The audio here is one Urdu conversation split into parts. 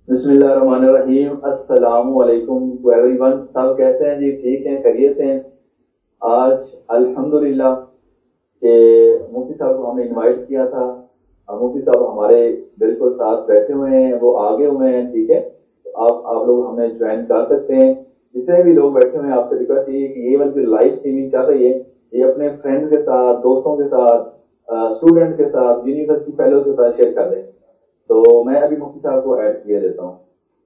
بسم اللہ الرحمن الرحیم. السلام علیکم ٹو ایوری ون. سب کیسے ہیں جی؟ ٹھیک ہیں، خیریت ہیں؟ آج الحمدللہ کہ مفتی صاحب کو ہم نے انوائٹ کیا تھا. مفتی صاحب ہمارے بالکل ساتھ بیٹھے ہوئے ہیں، وہ آگے ہوئے ہیں. ٹھیک ہے، تو آپ لوگ ہمیں جوائن کر سکتے ہیں. جتنے بھی لوگ بیٹھے ہوئے ہیں آپ سے ریکویسٹ یہ کہ یہ والی لائیو اسٹریمنگ چل رہی ہے یہ اپنے فرینڈ کے ساتھ، دوستوں کے ساتھ، اسٹوڈنٹ کے ساتھ، یونیورسٹی فیلو کے ساتھ شیئر کر دیں. تو میں ابھی مفتی صاحب کو ایڈ کیے دیتا ہوں.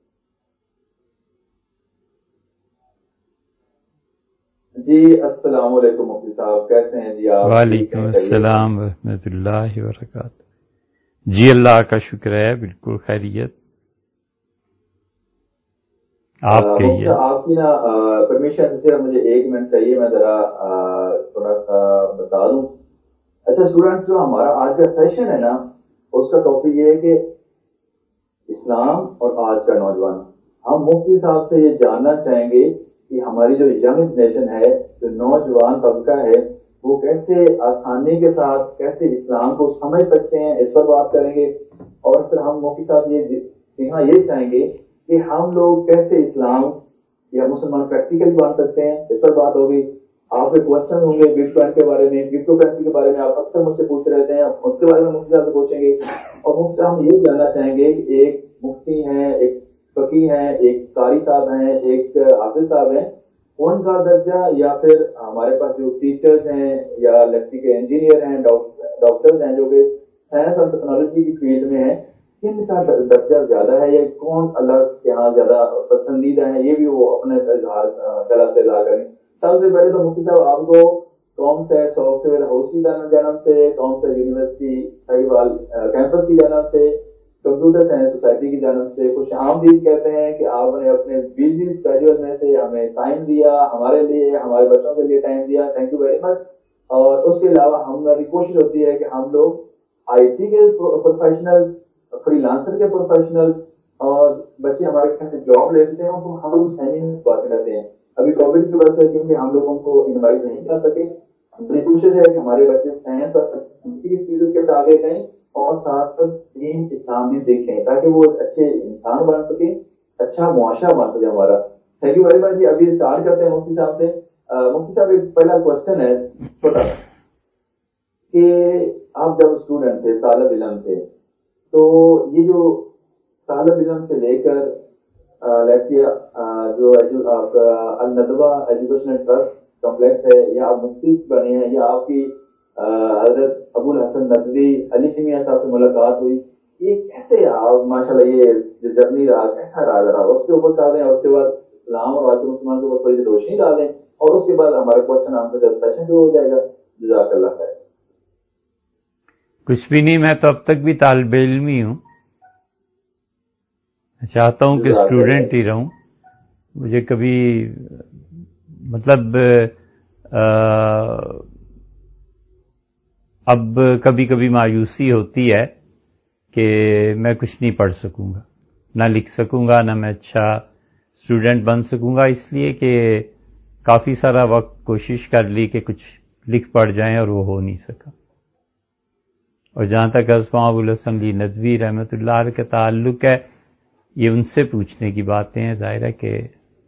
جی السلام علیکم مفتی صاحب، کیسے ہیں جی آپ؟ وعلیکم السلام ورحمۃ اللہ وبرکاتہ. جی اللہ کا شکر ہے، بالکل خیریت. آپ کہیے. آپ کی نا پرمیشن سے مجھے 1 منٹ چاہیے، میں ذرا تھوڑا سا بتا دوں. اچھا اسٹوڈینٹس، جو ہمارا آج کا سیشن ہے نا اس کا ٹاپک یہ ہے کہ اسلام اور آج کا نوجوان. ہم مفتی صاحب سے یہ جاننا چاہیں گے کہ ہماری جو ینگ جنریشن ہے، جو نوجوان طبقہ ہے، وہ کیسے آسانی کے ساتھ کیسے اسلام کو سمجھ سکتے ہیں، اس پر بات کریں گے. اور پھر ہم مفتی صاحب یہ چاہیں گے کہ ہم لوگ کیسے اسلام یا مسلمان پریکٹیکلی بن سکتے ہیں، اس پر بات ہوگی. آپ کے کوشچن ہوں گے بٹ کوائن کے بارے میں، کرپٹو کرنسی کے بارے میں آپ اکثر مجھ سے پوچھ رہتے ہیں، اس کے بارے میں مفتی صاحب سے پوچھیں گے. اور مفتی صاحب ہم یہ جاننا چاہیں گے کہ ایک مفتی ہیں، ایک فقیہ ہیں، ایک قاری صاحب ہیں، ایک حافظ صاحب ہیں، ان کا درجہ یا پھر ہمارے پاس جو ٹیچرز ہیں یا الیکٹریکل انجینئر ہیں، ڈاکٹرز ہیں جو کہ سائنس اور ٹیکنالوجی کی فیلڈ میں ہیں، کن کا درجہ زیادہ ہے یا کون اللہ کے یہاں زیادہ پسندیدہ ہے، یہ بھی وہ اپنے اظہار کریں. سب سے پہلے تو مفتی صاحب آپ کو کون سے سافٹ ویئر ہاؤس کی جانب سے، کون سے یونیورسٹی سہیوال کیمپس کی جانب سے، کمپیوٹر سائنس سوسائٹی کی جانب سے خوش آمدید کہتے ہیں کہ آپ نے اپنے بزی اسکیڈول میں سے ہمیں ٹائم دیا، ہمارے لیے، ہمارے بچوں کے لیے ٹائم دیا. Thank you very much. اور اس کے علاوہ ہماری کوشش ہوتی ہے کہ ہم لوگ آئی ٹی کے پروفیشنل، فری لانسر کے پروفیشنل اور بچے ہمارے گھر سے جاب لیتے ہیں تو ہم لوگ سیمینار بات کرتے ہیں. ابھی کووڈ کی وجہ سے کیونکہ ہم لوگوں کو انوائٹ نہیں کر سکے، ہماری کوشش ہے کہ ہمارے بچے سائنس اور ٹیکنالوجی کی فیلڈ کے آگے جائیں اور ساتھ ساتھ دین اسلام بھی دیکھیں تاکہ وہ اچھے انسان بن سکیں، اچھا معاشرہ بن سکے ہمارا. تھینک یو ویری مچ جی. ابھی اسٹارٹ کرتے ہیں مفتی صاحب سے. مفتی صاحب ایک پہلا کوشچن ہے چھوٹا سا کہ آپ جب اسٹوڈنٹ تھے، طالب علم تھے، تو یہ جو طالب علم سے لے کر جو آپ کا الندوہ ایجوکیشنل ٹرسٹ کمپلیکس ہے، یا آپ مفتی بنے ہیں، یا آپ کی حضرت ابو الحسن ندوی علی میاں صاحب سے ملاقات ہوئی، یہ کیسے آپ ماشاءاللہ یہ جو جرنی رہا کیسا رہا اس کے اوپر ڈالیں، اور اس کے بعد اسلام اور آج مسلمان کے اوپر تھوڑی روشنی ڈالیں، اور اس کے بعد ہمارا کوشچن آنسر سیشن جو ہو جائے گا. جزاک اللہ خیر. کچھ بھی نہیں، میں تو اب تک بھی طالب علم ہی ہوں. چاہتا ہوں کہ اسٹوڈنٹ ہی رہوں. مجھے کبھی مطلب اب کبھی کبھی مایوسی ہوتی ہے کہ میں کچھ نہیں پڑھ سکوں گا، نہ لکھ سکوں گا، نہ میں اچھا اسٹوڈنٹ بن سکوں گا، اس لیے کہ کافی سارا وقت کوشش کر لی کہ کچھ لکھ پڑھ جائیں اور وہ ہو نہیں سکا. اور جہاں تک اسماء ابو الحسن علی ندوی رحمۃ اللہ علیہ کا تعلق ہے، یہ ان سے پوچھنے کی باتیں ہیں. ظاہر ہے کہ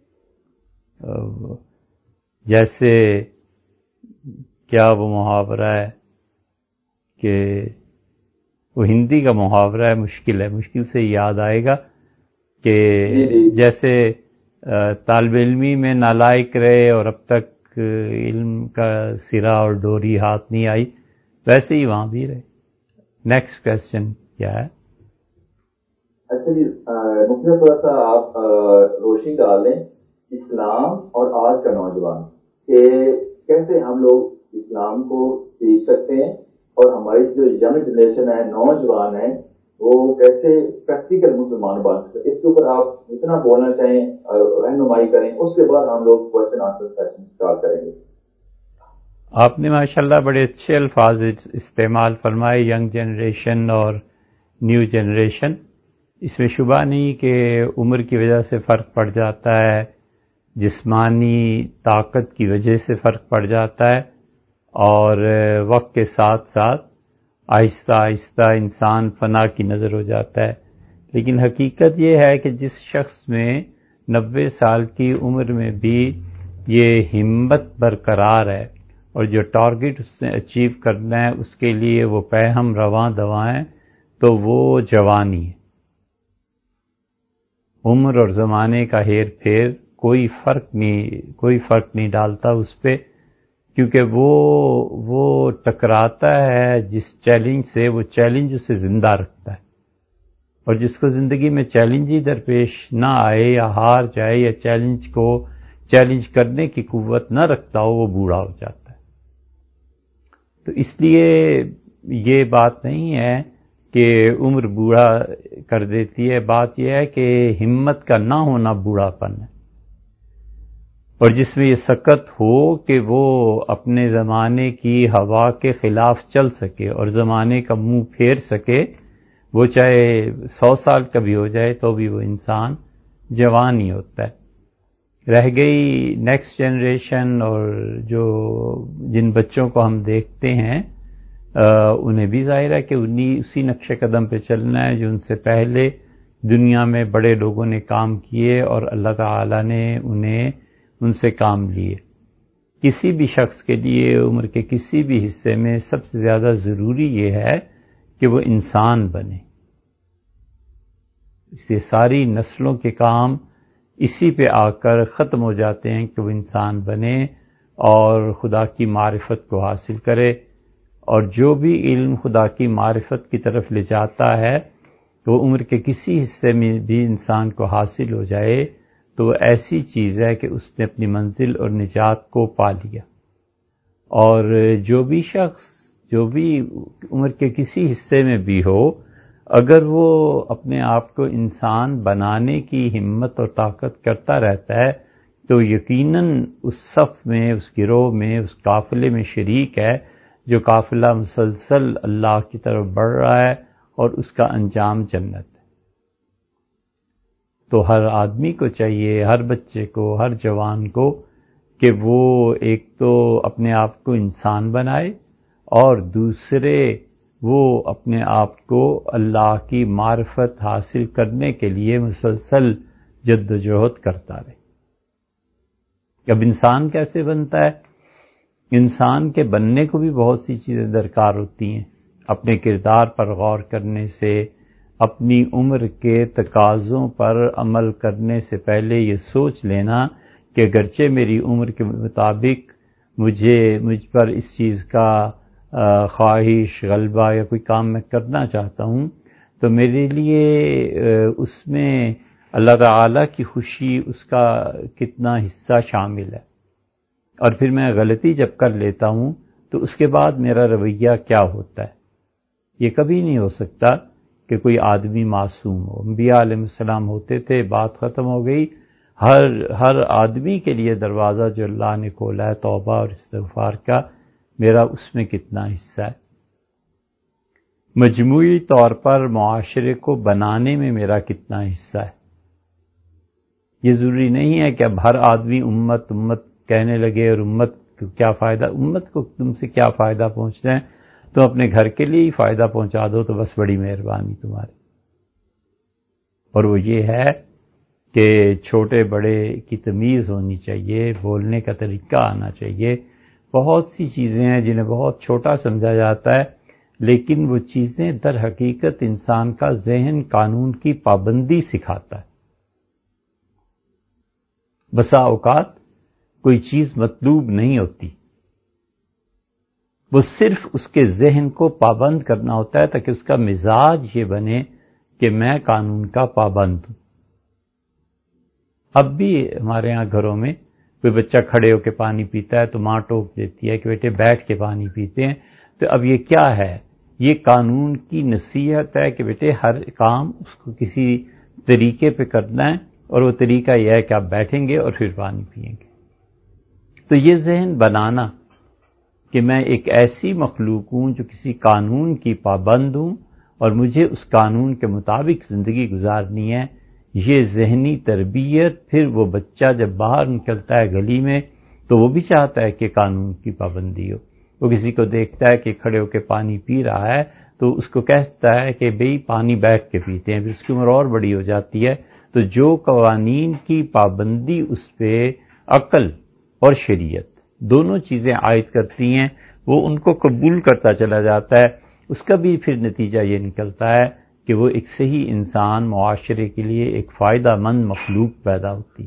جیسے کیا وہ محاورہ ہے کہ وہ ہندی کا محاورہ ہے، مشکل سے یاد آئے گا کہ جیسے طالب علمی میں نالائق رہے اور اب تک علم کا سرا اور ڈوری ہاتھ نہیں آئی، ویسے ہی وہاں بھی رہے. نیکسٹ کوشچن کیا ہے؟ اچھا جی، مجھے تھوڑا سا آپ روشنی ڈال دیں اسلام اور آج کا نوجوان کہ کیسے ہم لوگ اسلام کو سیکھ سکتے ہیں اور ہماری جو ینگ جنریشن ہے، نوجوان ہیں، وہ کیسے پریکٹیکل مسلمان بن سکتے. اس کے اوپر آپ جتنا بولنا چاہیں رہنمائی کریں، اس کے بعد ہم لوگ کوشچن آنسر سیشن اسٹارٹ کریں گے. آپ نے ماشاءاللہ بڑے اچھے الفاظ استعمال فرمائے، ینگ جنریشن اور نیو جنریشن. اس میں شبہ نہیں کہ عمر کی وجہ سے فرق پڑ جاتا ہے، جسمانی طاقت کی وجہ سے فرق پڑ جاتا ہے، اور وقت کے ساتھ ساتھ آہستہ آہستہ انسان فنا کی نظر ہو جاتا ہے. لیکن حقیقت یہ ہے کہ جس شخص میں 90 سال کی عمر میں بھی یہ ہمت برقرار ہے اور جو ٹارگٹ اس نے اچیو کرنا ہے اس کے لیے وہ پیہم رواں دوائیں، تو وہ جوانی ہے۔ عمر اور زمانے کا ہیر پھیر کوئی فرق نہیں ڈالتا اس پہ، کیونکہ وہ ٹکراتا ہے جس چیلنج سے، وہ چیلنج اسے زندہ رکھتا ہے، اور جس کو زندگی میں چیلنج ہی درپیش نہ آئے یا ہار جائے یا چیلنج کرنے کی قوت نہ رکھتا ہو، وہ بوڑھا ہو جاتا ہے۔ تو اس لیے یہ بات نہیں ہے کہ عمر بوڑھا کر دیتی ہے، بات یہ ہے کہ ہمت کا نہ ہونا بوڑھا پن ہے، اور جس میں یہ سکت ہو کہ وہ اپنے زمانے کی ہوا کے خلاف چل سکے اور زمانے کا منہ پھیر سکے، وہ چاہے 100 سال کا بھی ہو جائے تو بھی وہ انسان جوان ہی ہوتا ہے۔ رہ گئی نیکسٹ جنریشن، اور جن بچوں کو ہم دیکھتے ہیں انہیں بھی ظاہر ہے کہ اسی نقش قدم پہ چلنا ہے جو ان سے پہلے دنیا میں بڑے لوگوں نے کام کیے اور اللہ تعالی نے ان سے کام لیے۔ کسی بھی شخص کے لیے عمر کے کسی بھی حصے میں سب سے زیادہ ضروری یہ ہے کہ وہ انسان بنے۔ اس لیے ساری نسلوں کے کام اسی پہ آ کر ختم ہو جاتے ہیں کہ وہ انسان بنے اور خدا کی معرفت کو حاصل کرے، اور جو بھی علم خدا کی معرفت کی طرف لے جاتا ہے تو وہ عمر کے کسی حصے میں بھی انسان کو حاصل ہو جائے تو وہ ایسی چیز ہے کہ اس نے اپنی منزل اور نجات کو پا لیا۔ اور جو بھی شخص جو بھی عمر کے کسی حصے میں بھی ہو، اگر وہ اپنے آپ کو انسان بنانے کی ہمت اور طاقت کرتا رہتا ہے تو یقیناً اس صف میں، اس گروہ میں، اس قافلے میں شریک ہے جو قافلہ مسلسل اللہ کی طرف بڑھ رہا ہے اور اس کا انجام جنت ہے۔ تو ہر آدمی کو چاہیے، ہر بچے کو، ہر جوان کو، کہ وہ ایک تو اپنے آپ کو انسان بنائے اور دوسرے وہ اپنے آپ کو اللہ کی معرفت حاصل کرنے کے لیے مسلسل جد و جہد کرتا رہے۔ اب انسان کیسے بنتا ہے؟ انسان کے بننے کو بھی بہت سی چیزیں درکار ہوتی ہیں۔ اپنے کردار پر غور کرنے سے، اپنی عمر کے تقاضوں پر عمل کرنے سے پہلے یہ سوچ لینا کہ اگرچہ میری عمر کے مطابق مجھ پر اس چیز کا خواہش، غلبہ یا کوئی کام میں کرنا چاہتا ہوں تو میرے لیے اس میں اللہ تعالیٰ کی خوشی، اس کا کتنا حصہ شامل ہے، اور پھر میں غلطی جب کر لیتا ہوں تو اس کے بعد میرا رویہ کیا ہوتا ہے۔ یہ کبھی نہیں ہو سکتا کہ کوئی آدمی معصوم ہو۔ انبیاء علیہ السلام ہوتے تھے، بات ختم ہو گئی۔ ہر آدمی کے لیے دروازہ جو اللہ نے کھولا ہے توبہ اور استغفار کا، میرا اس میں کتنا حصہ ہے۔ مجموعی طور پر معاشرے کو بنانے میں میرا کتنا حصہ ہے۔ یہ ضروری نہیں ہے کہ اب ہر آدمی امت کہنے لگے اور امت کو کیا فائدہ، امت کو تم سے کیا فائدہ پہنچنا ہے، تم اپنے گھر کے لیے ہی فائدہ پہنچا دو تو بس بڑی مہربانی تمہاری۔ اور وہ یہ ہے کہ چھوٹے بڑے کی تمیز ہونی چاہیے، بولنے کا طریقہ آنا چاہیے۔ بہت سی چیزیں ہیں جنہیں بہت چھوٹا سمجھا جاتا ہے، لیکن وہ چیزیں در حقیقت انسان کا ذہن قانون کی پابندی سکھاتا ہے۔ بسا اوقات کوئی چیز مطلوب نہیں ہوتی، وہ صرف اس کے ذہن کو پابند کرنا ہوتا ہے تاکہ اس کا مزاج یہ بنے کہ میں قانون کا پابند ہوں۔ اب بھی ہمارے یہاں گھروں میں کوئی بچہ کھڑے ہو کے پانی پیتا ہے تو ماں ٹوک دیتی ہے کہ بیٹے بیٹھ کے پانی پیتے ہیں۔ تو اب یہ کیا ہے؟ یہ قانون کی نصیحت ہے کہ بیٹے ہر کام اس کو کسی طریقے پہ کرنا ہے، اور وہ طریقہ یہ ہے کہ آپ بیٹھیں گے اور پھر پانی پئیں گے۔ تو یہ ذہن بنانا کہ میں ایک ایسی مخلوق ہوں جو کسی قانون کی پابند ہوں اور مجھے اس قانون کے مطابق زندگی گزارنی ہے، یہ ذہنی تربیت پھر وہ بچہ جب باہر نکلتا ہے گلی میں تو وہ بھی چاہتا ہے کہ قانون کی پابندی ہو۔ وہ کسی کو دیکھتا ہے کہ کھڑے ہو کے پانی پی رہا ہے تو اس کو کہتا ہے کہ بھئی پانی بیٹھ کے پیتے ہیں، پھر اس کی عمر اور بڑی ہو جاتی ہے، تو جو قوانین کی پابندی اس پہ عقل اور شریعت دونوں چیزیں عائد کرتی ہیں، وہ ان کو قبول کرتا چلا جاتا ہے. اس کا بھی پھر نتیجہ یہ نکلتا ہے کہ وہ ایک صحیح انسان، معاشرے کے لیے ایک فائدہ مند مخلوق پیدا ہوتی.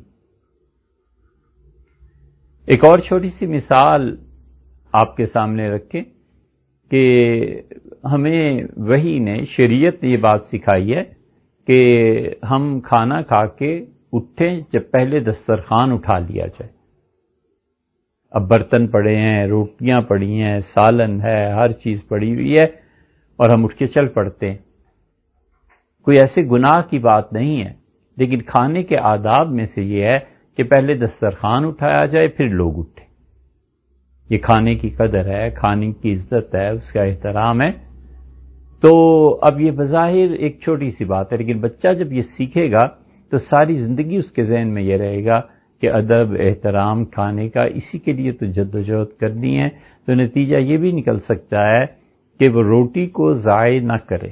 ایک اور چھوٹی سی مثال آپ کے سامنے رکھیں کہ ہمیں وحی نے، شریعت نے یہ بات سکھائی ہے کہ ہم کھانا کھا کے اٹھیں جب پہلے دسترخوان اٹھا لیا جائے. اب برتن پڑے ہیں، روٹیاں پڑی ہیں، سالن ہے، ہر چیز پڑی ہوئی ہے اور ہم اٹھ کے چل پڑتے ہیں. کوئی ایسے گناہ کی بات نہیں ہے، لیکن کھانے کے آداب میں سے یہ ہے کہ پہلے دسترخوان اٹھایا جائے پھر لوگ اٹھیں. یہ کھانے کی قدر ہے، کھانے کی عزت ہے، اس کا احترام ہے. تو اب یہ بظاہر ایک چھوٹی سی بات ہے، لیکن بچہ جب یہ سیکھے گا تو ساری زندگی اس کے ذہن میں یہ رہے گا کہ ادب، احترام کھانے کا، اسی کے لیے تو جدوجہد کرنی ہے. تو نتیجہ یہ بھی نکل سکتا ہے کہ وہ روٹی کو ضائع نہ کرے،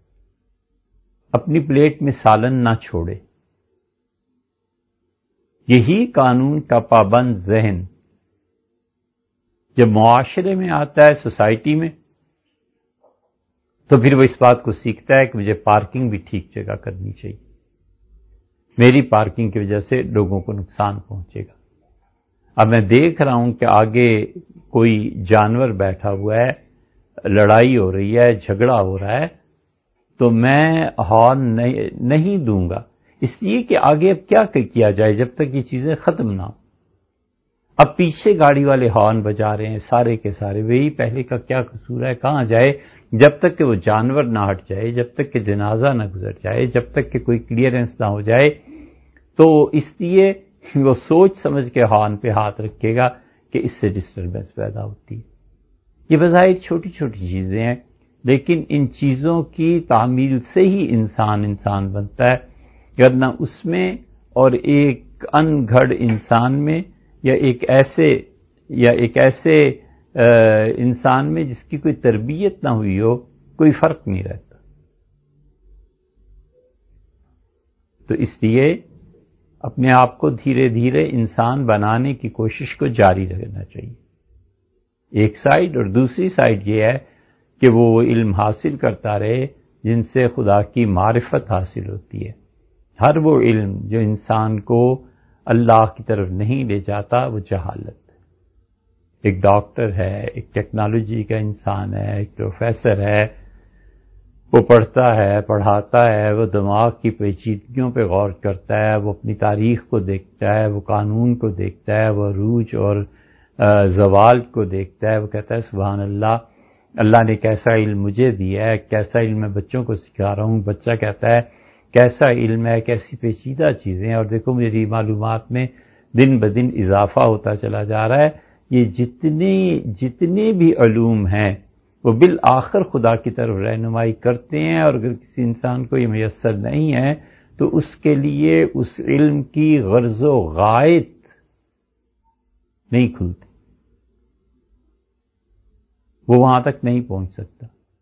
اپنی پلیٹ میں سالن نہ چھوڑے. یہی قانون کا پابند ذہن جب معاشرے میں آتا ہے، سوسائٹی میں، تو پھر وہ اس بات کو سیکھتا ہے کہ مجھے پارکنگ بھی ٹھیک جگہ کرنی چاہیے، میری پارکنگ کی وجہ سے لوگوں کو نقصان پہنچے گا. اب میں دیکھ رہا ہوں کہ آگے کوئی جانور بیٹھا ہوا ہے، لڑائی ہو رہی ہے، جھگڑا ہو رہا ہے، تو میں ہارن نہیں دوں گا، اس لیے کہ آگے اب کیا کیا جائے جب تک یہ چیزیں ختم نہ ہوں. اب پیچھے گاڑی والے ہارن بجا رہے ہیں سارے کے سارے، وہی پہلے کا کیا قصور ہے، کہاں جائے جب تک کہ وہ جانور نہ ہٹ جائے، جب تک کہ جنازہ نہ گزر جائے، جب تک کہ کوئی کلیئرنس نہ ہو جائے. تو اس لیے وہ سوچ سمجھ کے ہارن پہ ہاتھ رکھے گا کہ اس سے ڈسٹربنس پیدا ہوتی ہے. یہ بظاہر چھوٹی چھوٹی چیزیں ہیں، لیکن ان چیزوں کی تعمیل سے ہی انسان بنتا ہے، ورنہ اس میں اور ایک ان گھڑ انسان میں یا ایک ایسے انسان میں جس کی کوئی تربیت نہ ہوئی ہو، کوئی فرق نہیں رہتا. تو اس لیے اپنے آپ کو دھیرے دھیرے انسان بنانے کی کوشش کو جاری رکھنا چاہیے، ایک سائیڈ. اور دوسری سائیڈ یہ ہے کہ وہ علم حاصل کرتا رہے جن سے خدا کی معرفت حاصل ہوتی ہے. ہر وہ علم جو انسان کو اللہ کی طرف نہیں لے جاتا وہ جہالت ہے. ایک ڈاکٹر ہے، ایک ٹیکنالوجی کا انسان ہے، ایک پروفیسر ہے، وہ پڑھتا ہے، پڑھاتا ہے، وہ دماغ کی پیچیدگیوں پہ غور کرتا ہے، وہ اپنی تاریخ کو دیکھتا ہے، وہ قانون کو دیکھتا ہے، وہ عروج اور زوال کو دیکھتا ہے. وہ کہتا ہے سبحان اللہ، اللہ نے کیسا علم مجھے دیا ہے، کیسا علم میں بچوں کو سکھا رہا ہوں. بچہ کہتا ہے کیسا علم ہے، کیسی پیچیدہ چیزیں ہیں، اور دیکھو میری معلومات میں دن بدن اضافہ ہوتا چلا جا رہا ہے. یہ جتنے بھی علوم ہیں وہ بالآخر خدا کی طرف رہنمائی کرتے ہیں، اور اگر کسی انسان کو یہ میسر نہیں ہے تو اس کے لیے اس علم کی غرض و غایت نہیں کھلتی، وہ وہاں تک نہیں پہنچ سکتا.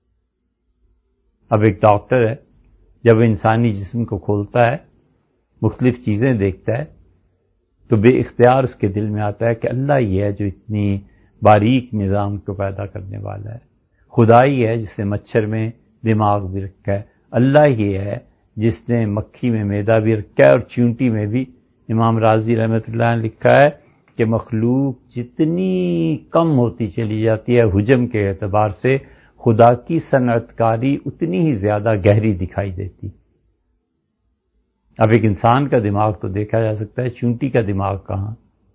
اب ایک ڈاکٹر ہے، جب انسانی جسم کو کھولتا ہے، مختلف چیزیں دیکھتا ہے، تو بے اختیار اس کے دل میں آتا ہے کہ اللہ ہی ہے جو اتنی باریک نظام کو پیدا کرنے والا ہے. خدا ہی ہے جس نے مچھر میں دماغ بھی رکھا ہے. اللہ ہی ہے جس نے مکھی میں معدہ بھی رکھا ہے، اور چیونٹی میں بھی. امام رازی رحمۃ اللہ نے لکھا ہے کہ مخلوق جتنی کم ہوتی چلی جاتی ہے حجم کے اعتبار سے، خدا کی صنعت کاری اتنی ہی زیادہ گہری دکھائی دیتی. اب ایک انسان کا دماغ تو دیکھا جا سکتا ہے، چونٹی کا دماغ کہاں؟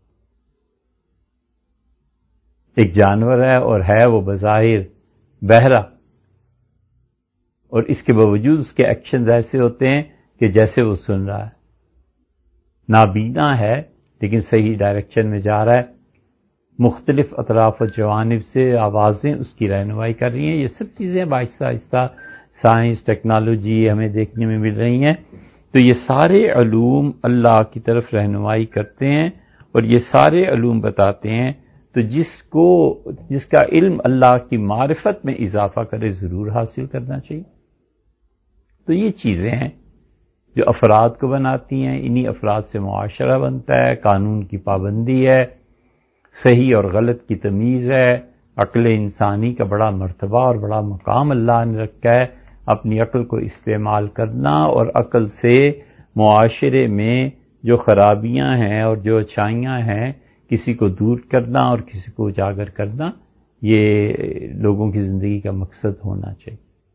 ایک جانور ہے اور ہے وہ بظاہر بہرا، اور اس کے باوجود اس کے ایکشنز ایسے ہوتے ہیں کہ جیسے وہ سن رہا ہے. نابینا ہے لیکن صحیح ڈائریکشن میں جا رہا ہے. مختلف اطراف و جوانب سے آوازیں اس کی رہنمائی کر رہی ہیں. یہ سب چیزیں آہستہ آہستہ سائنس، ٹیکنالوجی ہمیں دیکھنے میں مل رہی ہیں. تو یہ سارے علوم اللہ کی طرف رہنمائی کرتے ہیں، اور یہ سارے علوم بتاتے ہیں تو جس کا علم اللہ کی معرفت میں اضافہ کرے ضرور حاصل کرنا چاہیے. تو یہ چیزیں ہیں جو افراد کو بناتی ہیں. انہی افراد سے معاشرہ بنتا ہے، قانون کی پابندی ہے، صحیح اور غلط کی تمیز ہے. عقل انسانی کا بڑا مرتبہ اور بڑا مقام اللہ نے رکھا ہے. اپنی عقل کو استعمال کرنا اور عقل سے معاشرے میں جو خرابیاں ہیں اور جو اچھائیاں ہیں کسی کو دور کرنا اور کسی کو اجاگر کرنا، یہ لوگوں کی زندگی کا مقصد ہونا چاہیے.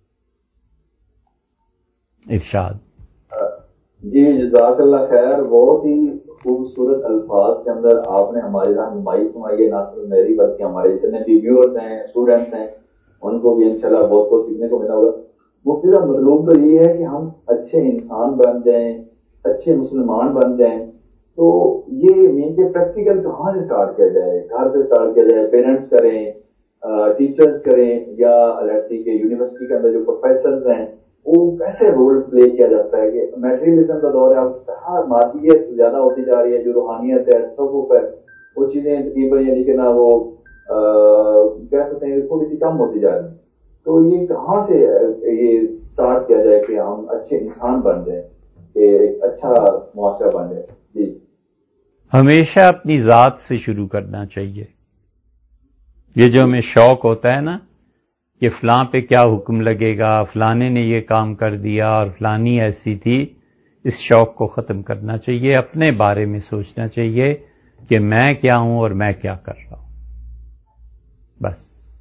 ارشاد. جی جزاک اللہ خیر. بہت ہی خوبصورت الفاظ کے اندر آپ نے ہماری رہنمائی فرمائی ہے. نہ صرف میری بلکہ ہمارے جتنے بھی ویورز ہیں، اسٹوڈنٹس ہیں، ان کو بھی انشاءاللہ بہت کچھ سیکھنے کو ملا ہوگا. مفتی صاحب، مطلوب تو یہ ہے کہ ہم اچھے انسان بن جائیں، اچھے مسلمان بن جائیں. تو یہ مین کے پریکٹیکل کہاں سے اسٹارٹ کیا جائے؟ گھر سے اسٹارٹ کیا جائے؟ پیرنٹس کریں، ٹیچرز کریں، یا لڑکی کے یونیورسٹی کے اندر جو پروفیسرز ہیں وہ کیسے رول پلے کیا جاتا ہے؟ کہ میٹریلزم کا دور ہے، اب مادیت زیادہ ہوتی جا رہی ہے، جو روحانیت ہے، تصوف ہے، وہ چیزیں تقریباً یعنی کہ نہ وہ کہہ سکتے ہیں تھوڑی سی کم ہوتی جا رہی ہیں. تو یہ کہاں سے یہ اسٹارٹ کیا جائے کہ ہم اچھے انسان بن جائیں، کہ ایک اچھا معاشرہ بن جائے؟ جی. ہمیشہ اپنی ذات سے شروع کرنا چاہیے. یہ جو ہمیں شوق ہوتا ہے نا کہ فلاں پہ کیا حکم لگے گا، فلانے نے یہ کام کر دیا اور فلانی ایسی تھی، اس شوق کو ختم کرنا چاہیے. اپنے بارے میں سوچنا چاہیے کہ میں کیا ہوں اور میں کیا کر رہا ہوں. بس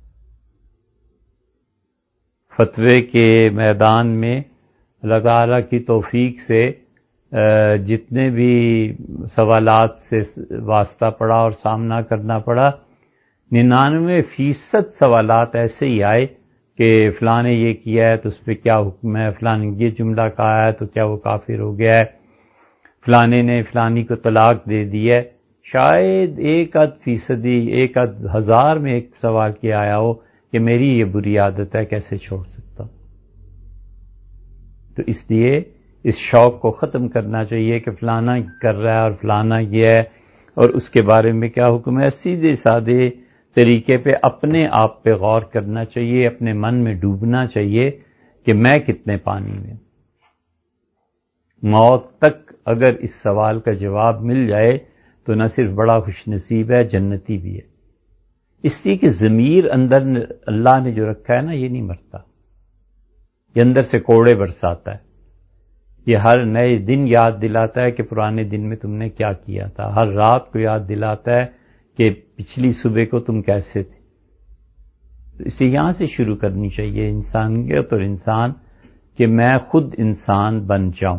فتوے کے میدان میں اللہ تعالیٰ کی توفیق سے جتنے بھی سوالات سے واسطہ پڑا اور سامنا کرنا پڑا، 99% سوالات ایسے ہی آئے کہ فلاں نے یہ کیا ہے تو اس پہ کیا حکم ہے، فلاں نے یہ جملہ کہا ہے تو کیا وہ کافر ہو گیا ہے، فلانے نے فلانی کو طلاق دے دی ہے. شاید 1% 1,000 میں ایک سوال کیا آیا ہو کہ میری یہ بری عادت ہے، کیسے چھوڑ سکتا ہوں. تو اس لیے اس شوق کو ختم کرنا چاہیے کہ فلانا کر رہا ہے اور فلانا یہ ہے اور اس کے بارے میں کیا حکم ہے. سیدھے سادے طریقے پہ اپنے آپ پہ غور کرنا چاہیے، اپنے من میں ڈوبنا چاہیے کہ میں کتنے پانی میں. موت تک اگر اس سوال کا جواب مل جائے تو نہ صرف بڑا خوش نصیب ہے، جنتی بھی ہے. اس لیے کہ ضمیر اندر اللہ نے جو رکھا ہے نا، یہ نہیں مرتا، یہ اندر سے کوڑے برساتا ہے. یہ ہر نئے دن یاد دلاتا ہے کہ پرانے دن میں تم نے کیا کیا تھا. ہر رات کو یاد دلاتا ہے کہ پچھلی صبح کو تم کیسے تھے. تو اسے یہاں سے شروع کرنی چاہیے انسانیت اور انسان، کہ میں خود انسان بن جاؤں.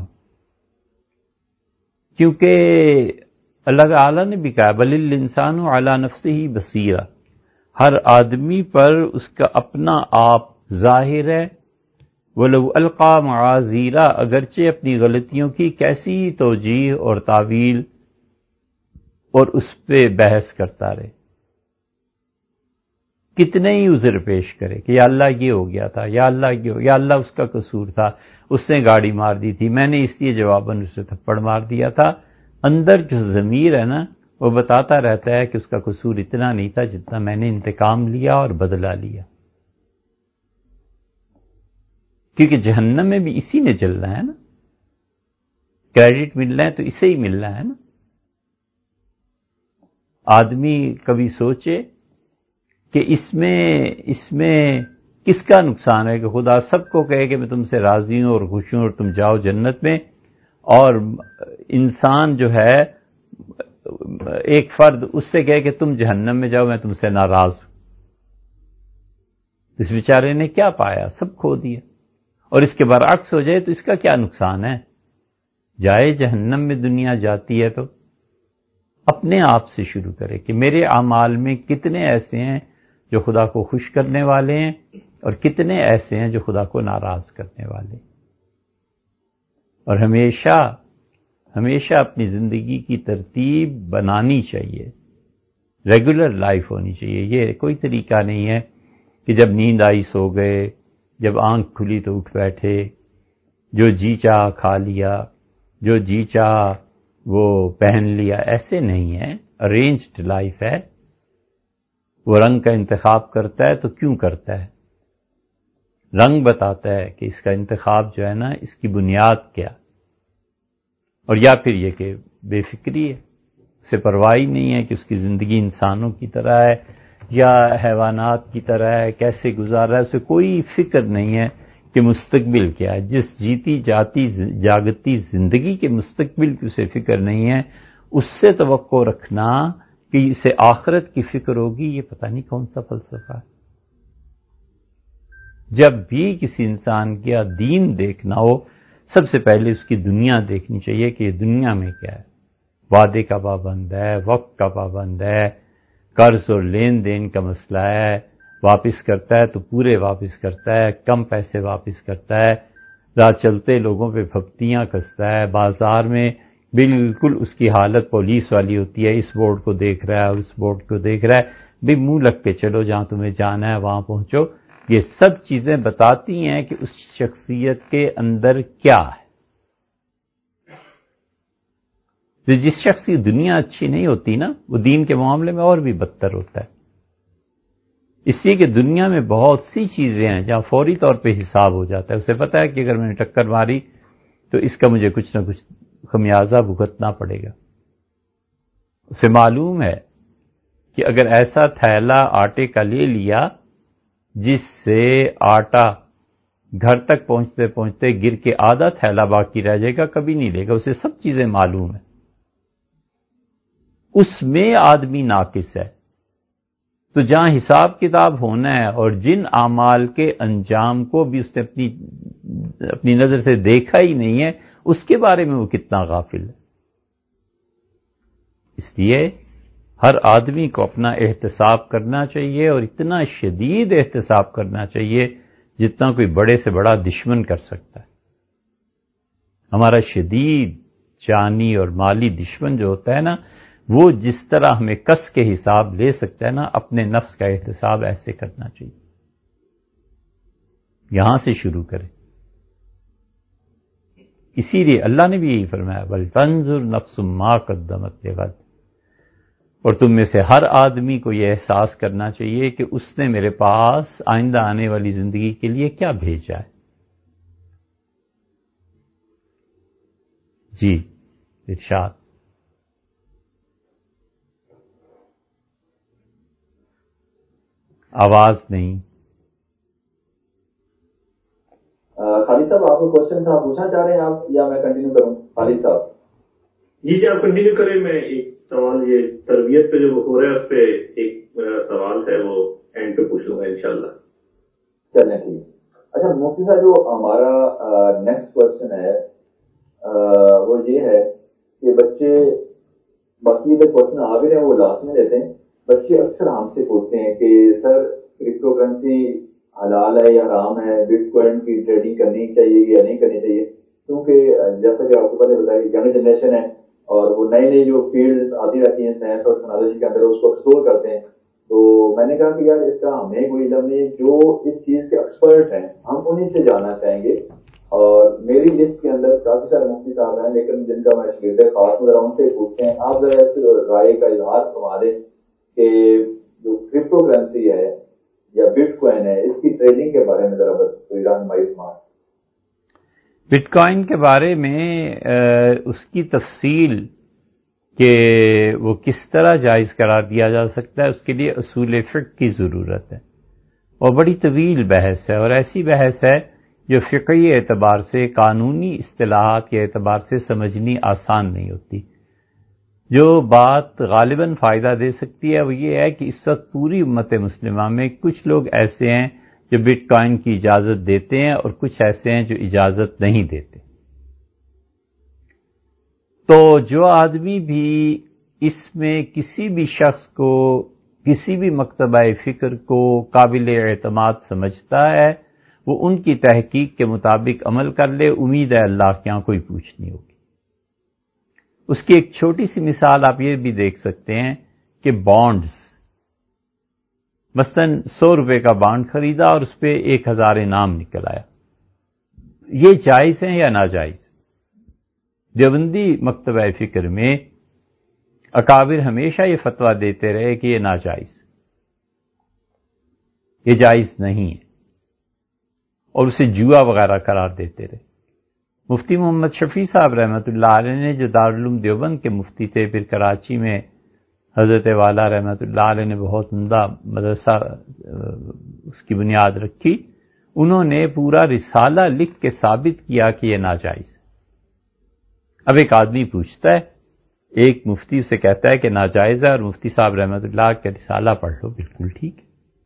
کیونکہ اللہ تعالیٰ نے بھی کہا بل الانسان علی نفسہ بصیرہ، ہر آدمی پر اس کا اپنا آپ ظاہر ہے. وَلَوْ أَلْقَى مَعَاذِيرًا، اگرچہ اپنی غلطیوں کی کیسی توجیہ اور تعویل اور اس پہ بحث کرتا رہے، کتنے ہی عذر پیش کرے کہ یا اللہ یہ ہو گیا تھا، یا اللہ یہ ہو، یا اللہ اس کا قصور تھا، اس نے گاڑی مار دی تھی، میں نے اس لیے جواباً اسے تھپڑ مار دیا تھا. اندر جو ضمیر ہے نا، وہ بتاتا رہتا ہے کہ اس کا قصور اتنا نہیں تھا جتنا میں نے انتقام لیا اور بدلہ لیا. کیونکہ جہنم میں بھی اسی نے جلنا ہے نا، کریڈٹ ملنا ہے تو اسے ہی ملنا ہے نا. آدمی کبھی سوچے کہ اس میں کس کا نقصان ہے کہ خدا سب کو کہے کہ میں تم سے راضی ہوں اور خوش ہوں اور تم جاؤ جنت میں، اور انسان جو ہے ایک فرد اس سے کہے کہ تم جہنم میں جاؤ، میں تم سے ناراض ہوں. اس بیچارے نے کیا پایا؟ سب کھو دیا. اور اس کے برعکس ہو جائے تو اس کا کیا نقصان ہے؟ جائے جہنم میں دنیا جاتی ہے تو اپنے آپ سے شروع کرے کہ میرے اعمال میں کتنے ایسے ہیں جو خدا کو خوش کرنے والے ہیں اور کتنے ایسے ہیں جو خدا کو ناراض کرنے والے ہیں. اور ہمیشہ اپنی زندگی کی ترتیب بنانی چاہیے، ریگولر لائف ہونی چاہیے. یہ کوئی طریقہ نہیں ہے کہ جب نیند آئی سو گئے، جب آنکھ کھلی تو اٹھ بیٹھے، جو جی چاہ کھا لیا، جو جی چاہ وہ پہن لیا. ایسے نہیں ہے، ارینجڈ لائف ہے. وہ رنگ کا انتخاب کرتا ہے تو کیوں کرتا ہے؟ رنگ بتاتا ہے کہ اس کا انتخاب جو ہے نا اس کی بنیاد کیا، اور یا پھر یہ کہ بے فکری ہے، اسے پرواہ نہیں ہے کہ اس کی زندگی انسانوں کی طرح ہے یا حیوانات کی طرح ہے، کیسے گزار رہا ہے، اسے کوئی فکر نہیں ہے کہ مستقبل کیا ہے. جس جیتی جاتی جاگتی زندگی کے مستقبل کی اسے فکر نہیں ہے، اس سے توقع رکھنا کہ اسے آخرت کی فکر ہوگی، یہ پتہ نہیں کون سا فلسفہ ہے. جب بھی کسی انسان کا دین دیکھنا ہو، سب سے پہلے اس کی دنیا دیکھنی چاہیے کہ یہ دنیا میں کیا ہے. وعدے کا پابند ہے، وقت کا پابند ہے، قرض اور لین دین کا مسئلہ ہے، واپس کرتا ہے تو پورے واپس کرتا ہے، کم پیسے واپس کرتا ہے، راہ چلتے لوگوں پہ پھپتیاں کستا ہے، بازار میں بالکل اس کی حالت پولیس والی ہوتی ہے، اس بورڈ کو دیکھ رہا ہے، اس بورڈ کو دیکھ رہا ہے، بھی منہ لگ کے چلو، جہاں تمہیں جانا ہے وہاں پہنچو. یہ سب چیزیں بتاتی ہیں کہ اس شخصیت کے اندر کیا ہے. جس شخص کی دنیا اچھی نہیں ہوتی نا، وہ دین کے معاملے میں اور بھی بدتر ہوتا ہے. اس لیے کہ دنیا میں بہت سی چیزیں ہیں جہاں فوری طور پہ حساب ہو جاتا ہے. اسے پتا ہے کہ اگر میں نے ٹکر ماری تو اس کا مجھے کچھ نہ کچھ خمیازہ بھگتنا پڑے گا. اسے معلوم ہے کہ اگر ایسا تھیلا آٹے کا لے لیا جس سے آٹا گھر تک پہنچتے پہنچتے گر کے آدھا تھیلا باقی رہ جائے گا، کبھی نہیں لے گا. اسے سب چیزیں معلوم ہیں. اس میں آدمی ناقص ہے. تو جہاں حساب کتاب ہونا ہے اور جن اعمال کے انجام کو بھی اس نے اپنی نظر سے دیکھا ہی نہیں ہے، اس کے بارے میں وہ کتنا غافل ہے. اس لیے ہر آدمی کو اپنا احتساب کرنا چاہیے، اور اتنا شدید احتساب کرنا چاہیے جتنا کوئی بڑے سے بڑا دشمن کر سکتا ہے. ہمارا شدید جانی اور مالی دشمن جو ہوتا ہے نا، وہ جس طرح ہمیں کس کے حساب لے سکتا ہے نا، اپنے نفس کا احتساب ایسے کرنا چاہیے. یہاں سے شروع کریں. اسی لیے اللہ نے بھی یہی فرمایا وَلْتَنظُرْ نَفْسٌ مَا قَدَّمَتْ لِغَدٍ. اور تم میں سے ہر آدمی کو یہ احساس کرنا چاہیے کہ اس نے میرے پاس آئندہ آنے والی زندگی کے لیے کیا بھیجا ہے. جی ارشاد. آواز نہیں. خالد صاحب آپ کو کوشچن تھا، پوچھنا چاہ رہے ہیں آپ یا میں کنٹینیو کروں؟ خالد صاحب جی آپ کنٹینیو کریں. میں ایک سوال یہ تربیت پہ جو ہو رہا ہے اس پہ ایک سوال ہے، وہ اینڈ پہ پوچھ لوں گا انشاءاللہ. چلیں ٹھیک. اچھا مفتی صاحب، جو ہمارا نیکسٹ کوشچن ہے وہ یہ ہے کہ بچے، باقی جو کوشچن آ بھی رہے ہیں وہ لاسٹ میں لیتے ہیں. بچے اکثر ہم سے پوچھتے ہیں کہ سر کرپٹو کرنسی حلال ہے یا حرام ہے، بٹ کوائن کی ٹریڈنگ کرنی چاہیے یا نہیں کرنی چاہیے؟ کیونکہ جیسا کہ آپ کو پہلے بتایا کہ ینگ جنریشن ہے اور وہ نئی نئی جو فیلڈ آتی رہتی ہیں سائنس اور ٹیکنالوجی کے اندر، اس کو ایکسپلور کرتے ہیں. تو میں نے کہا کہ یار اس کا ہمیں کوئی علم نہیں، جو اس چیز کے ایکسپرٹ ہیں ہم انہیں سے جاننا چاہیں گے. اور میری لسٹ کے اندر کافی سارے مفتی صاحب ہیں، لیکن جن کا میں شگرد خاص ذرا ان سے پوچھتے ہیں. آپ ذرا اس رائے کا اظہار فرما دیں کہ جو کرپٹو کرنسی ہے یا بٹ کوائن ہے، اس کی ٹریڈنگ کے بارے میں ذرا کوئی رہنمائی فرمائیں. بٹ کوائن کے بارے میں اس کی تفصیل کہ وہ کس طرح جائز قرار دیا جا سکتا ہے، اس کے لیے اصول فقہ کی ضرورت ہے، اور بڑی طویل بحث ہے، اور ایسی بحث ہے جو فقہی اعتبار سے، قانونی اصطلاحات کے اعتبار سے سمجھنی آسان نہیں ہوتی. جو بات غالباً فائدہ دے سکتی ہے وہ یہ ہے کہ اس وقت پوری امت مسلمہ میں کچھ لوگ ایسے ہیں جو بٹ کوائن کی اجازت دیتے ہیں اور کچھ ایسے ہیں جو اجازت نہیں دیتے. تو جو آدمی بھی اس میں کسی بھی شخص کو، کسی بھی مکتبہ فکر کو قابل اعتماد سمجھتا ہے، وہ ان کی تحقیق کے مطابق عمل کر لے. امید ہے اللہ کے یہاں کوئی پوچھ نہیں ہوگی. اس کی ایک چھوٹی سی مثال آپ یہ بھی دیکھ سکتے ہیں کہ بانڈز، مثلا 100 روپے کا بانڈ خریدا اور اس پہ 1000 انعام نکل آیا. یہ جائز ہے یا ناجائز؟ دیوبندی مکتبہ فکر میں اکابر ہمیشہ یہ فتویٰ دیتے رہے کہ یہ ناجائز. یہ جائز نہیں ہے، اور اسے جوا وغیرہ قرار دیتے رہے۔ مفتی محمد شفیع صاحب رحمۃ اللہ علیہ نے جو دارالعلوم دیوبند کے مفتی تھے، پھر کراچی میں حضرت والا رحمۃ اللہ علیہ نے بہت عمدہ مدرسہ اس کی بنیاد رکھی، انہوں نے پورا رسالہ لکھ کے ثابت کیا کہ یہ ناجائز ہے۔ اب ایک آدمی پوچھتا ہے، ایک مفتی اسے کہتا ہے کہ ناجائز ہے، اور مفتی صاحب رحمۃ اللہ کا رسالہ پڑھ لو، بالکل ٹھیک ہے۔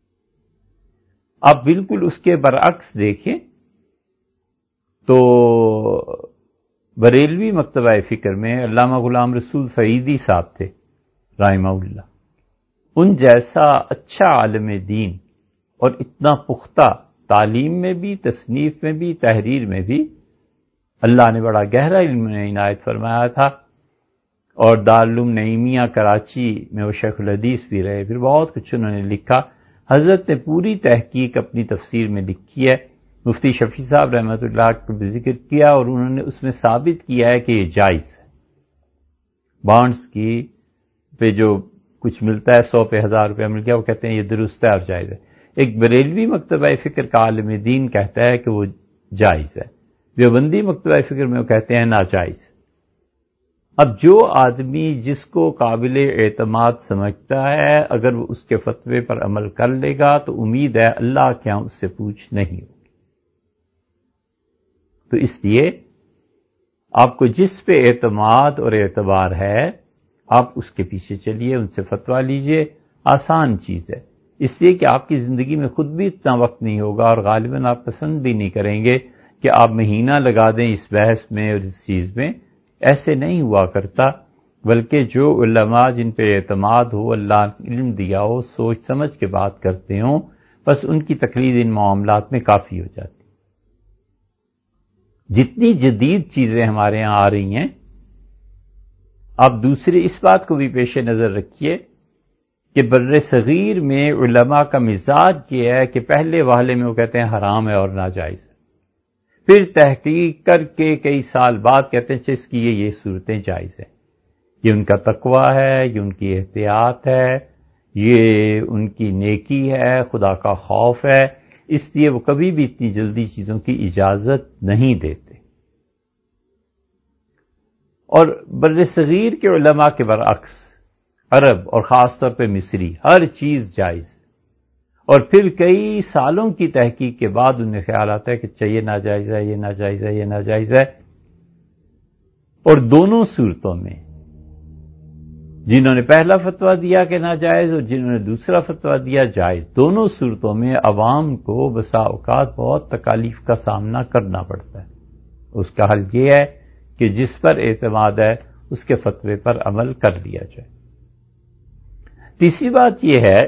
اب بالکل اس کے برعکس دیکھیں تو بریلوی مکتبہ فکر میں علامہ غلام رسول سعیدی صاحب تھے رحمہ اللہ، ان جیسا اچھا عالم دین اور اتنا پختہ تعلیم میں بھی، تصنیف میں بھی، تحریر میں بھی، اللہ نے بڑا گہرا علم عنایت فرمایا تھا، اور دارالعلوم نعیمیہ کراچی میں وہ شیخ الحدیث بھی رہے، پھر بہت کچھ انہوں نے لکھا۔ حضرت نے پوری تحقیق اپنی تفسیر میں لکھی ہے، مفتی شفیع صاحب رحمۃ اللہ کو بھی ذکر کیا، اور انہوں نے اس میں ثابت کیا ہے کہ یہ جائز ہے۔ بانڈز کی پہ جو کچھ ملتا ہے 100 پہ 1000 روپیہ مل گیا، وہ کہتے ہیں یہ درست ہے اور جائز ہے۔ ایک بریلوی مکتبہ فکر کا عالم دین کہتا ہے کہ وہ جائز ہے، دیوبندی مکتبہ فکر میں وہ کہتے ہیں ناجائز۔ اب جو آدمی جس کو قابل اعتماد سمجھتا ہے، اگر وہ اس کے فتوے پر عمل کر لے گا تو امید ہے اللہ کے ہاں اس سے پوچھ نہیں ہوگی۔ تو اس لیے آپ کو جس پہ اعتماد اور اعتبار ہے، آپ اس کے پیچھے چلیے، ان سے فتویٰ لیجئے، آسان چیز ہے، اس لیے کہ آپ کی زندگی میں خود بھی اتنا وقت نہیں ہوگا، اور غالباً آپ پسند بھی نہیں کریں گے کہ آپ مہینہ لگا دیں اس بحث میں اور اس چیز میں۔ ایسے نہیں ہوا کرتا، بلکہ جو علماء جن پہ اعتماد ہو، اللہ نے علم دیا ہو، سوچ سمجھ کے بات کرتے ہوں، بس ان کی تقلید ان معاملات میں کافی ہو جاتی۔ جتنی جدید چیزیں ہمارے ہاں آ رہی ہیں، آپ دوسری اس بات کو بھی پیش نظر رکھیے کہ بر صغیر میں علماء کا مزاج یہ ہے کہ پہلے واہلے میں وہ کہتے ہیں حرام ہے اور ناجائز ہے، پھر تحقیق کر کے کئی سال بعد کہتے ہیں اس کی یہ صورتیں جائز ہیں۔ یہ ان کا تقویٰ ہے، یہ ان کی احتیاط ہے، یہ ان کی نیکی ہے، خدا کا خوف ہے، اس لیے وہ کبھی بھی اتنی جلدی چیزوں کی اجازت نہیں دیتے۔ اور بر صغیر کے علماء کے برعکس عرب اور خاص طور پہ مصری ہر چیز جائز، اور پھر کئی سالوں کی تحقیق کے بعد انہیں خیال آتا ہے کہ چاہیے ناجائز ہے، یہ ناجائز ہے، یہ ناجائز ہے۔ اور دونوں صورتوں میں جنہوں نے پہلا فتویٰ دیا کہ ناجائز اور جنہوں نے دوسرا فتویٰ دیا جائز، دونوں صورتوں میں عوام کو بسا اوقات بہت تکالیف کا سامنا کرنا پڑتا ہے۔ اس کا حل یہ ہے کہ جس پر اعتماد ہے اس کے فتوے پر عمل کر لیا جائے۔ تیسری بات یہ ہے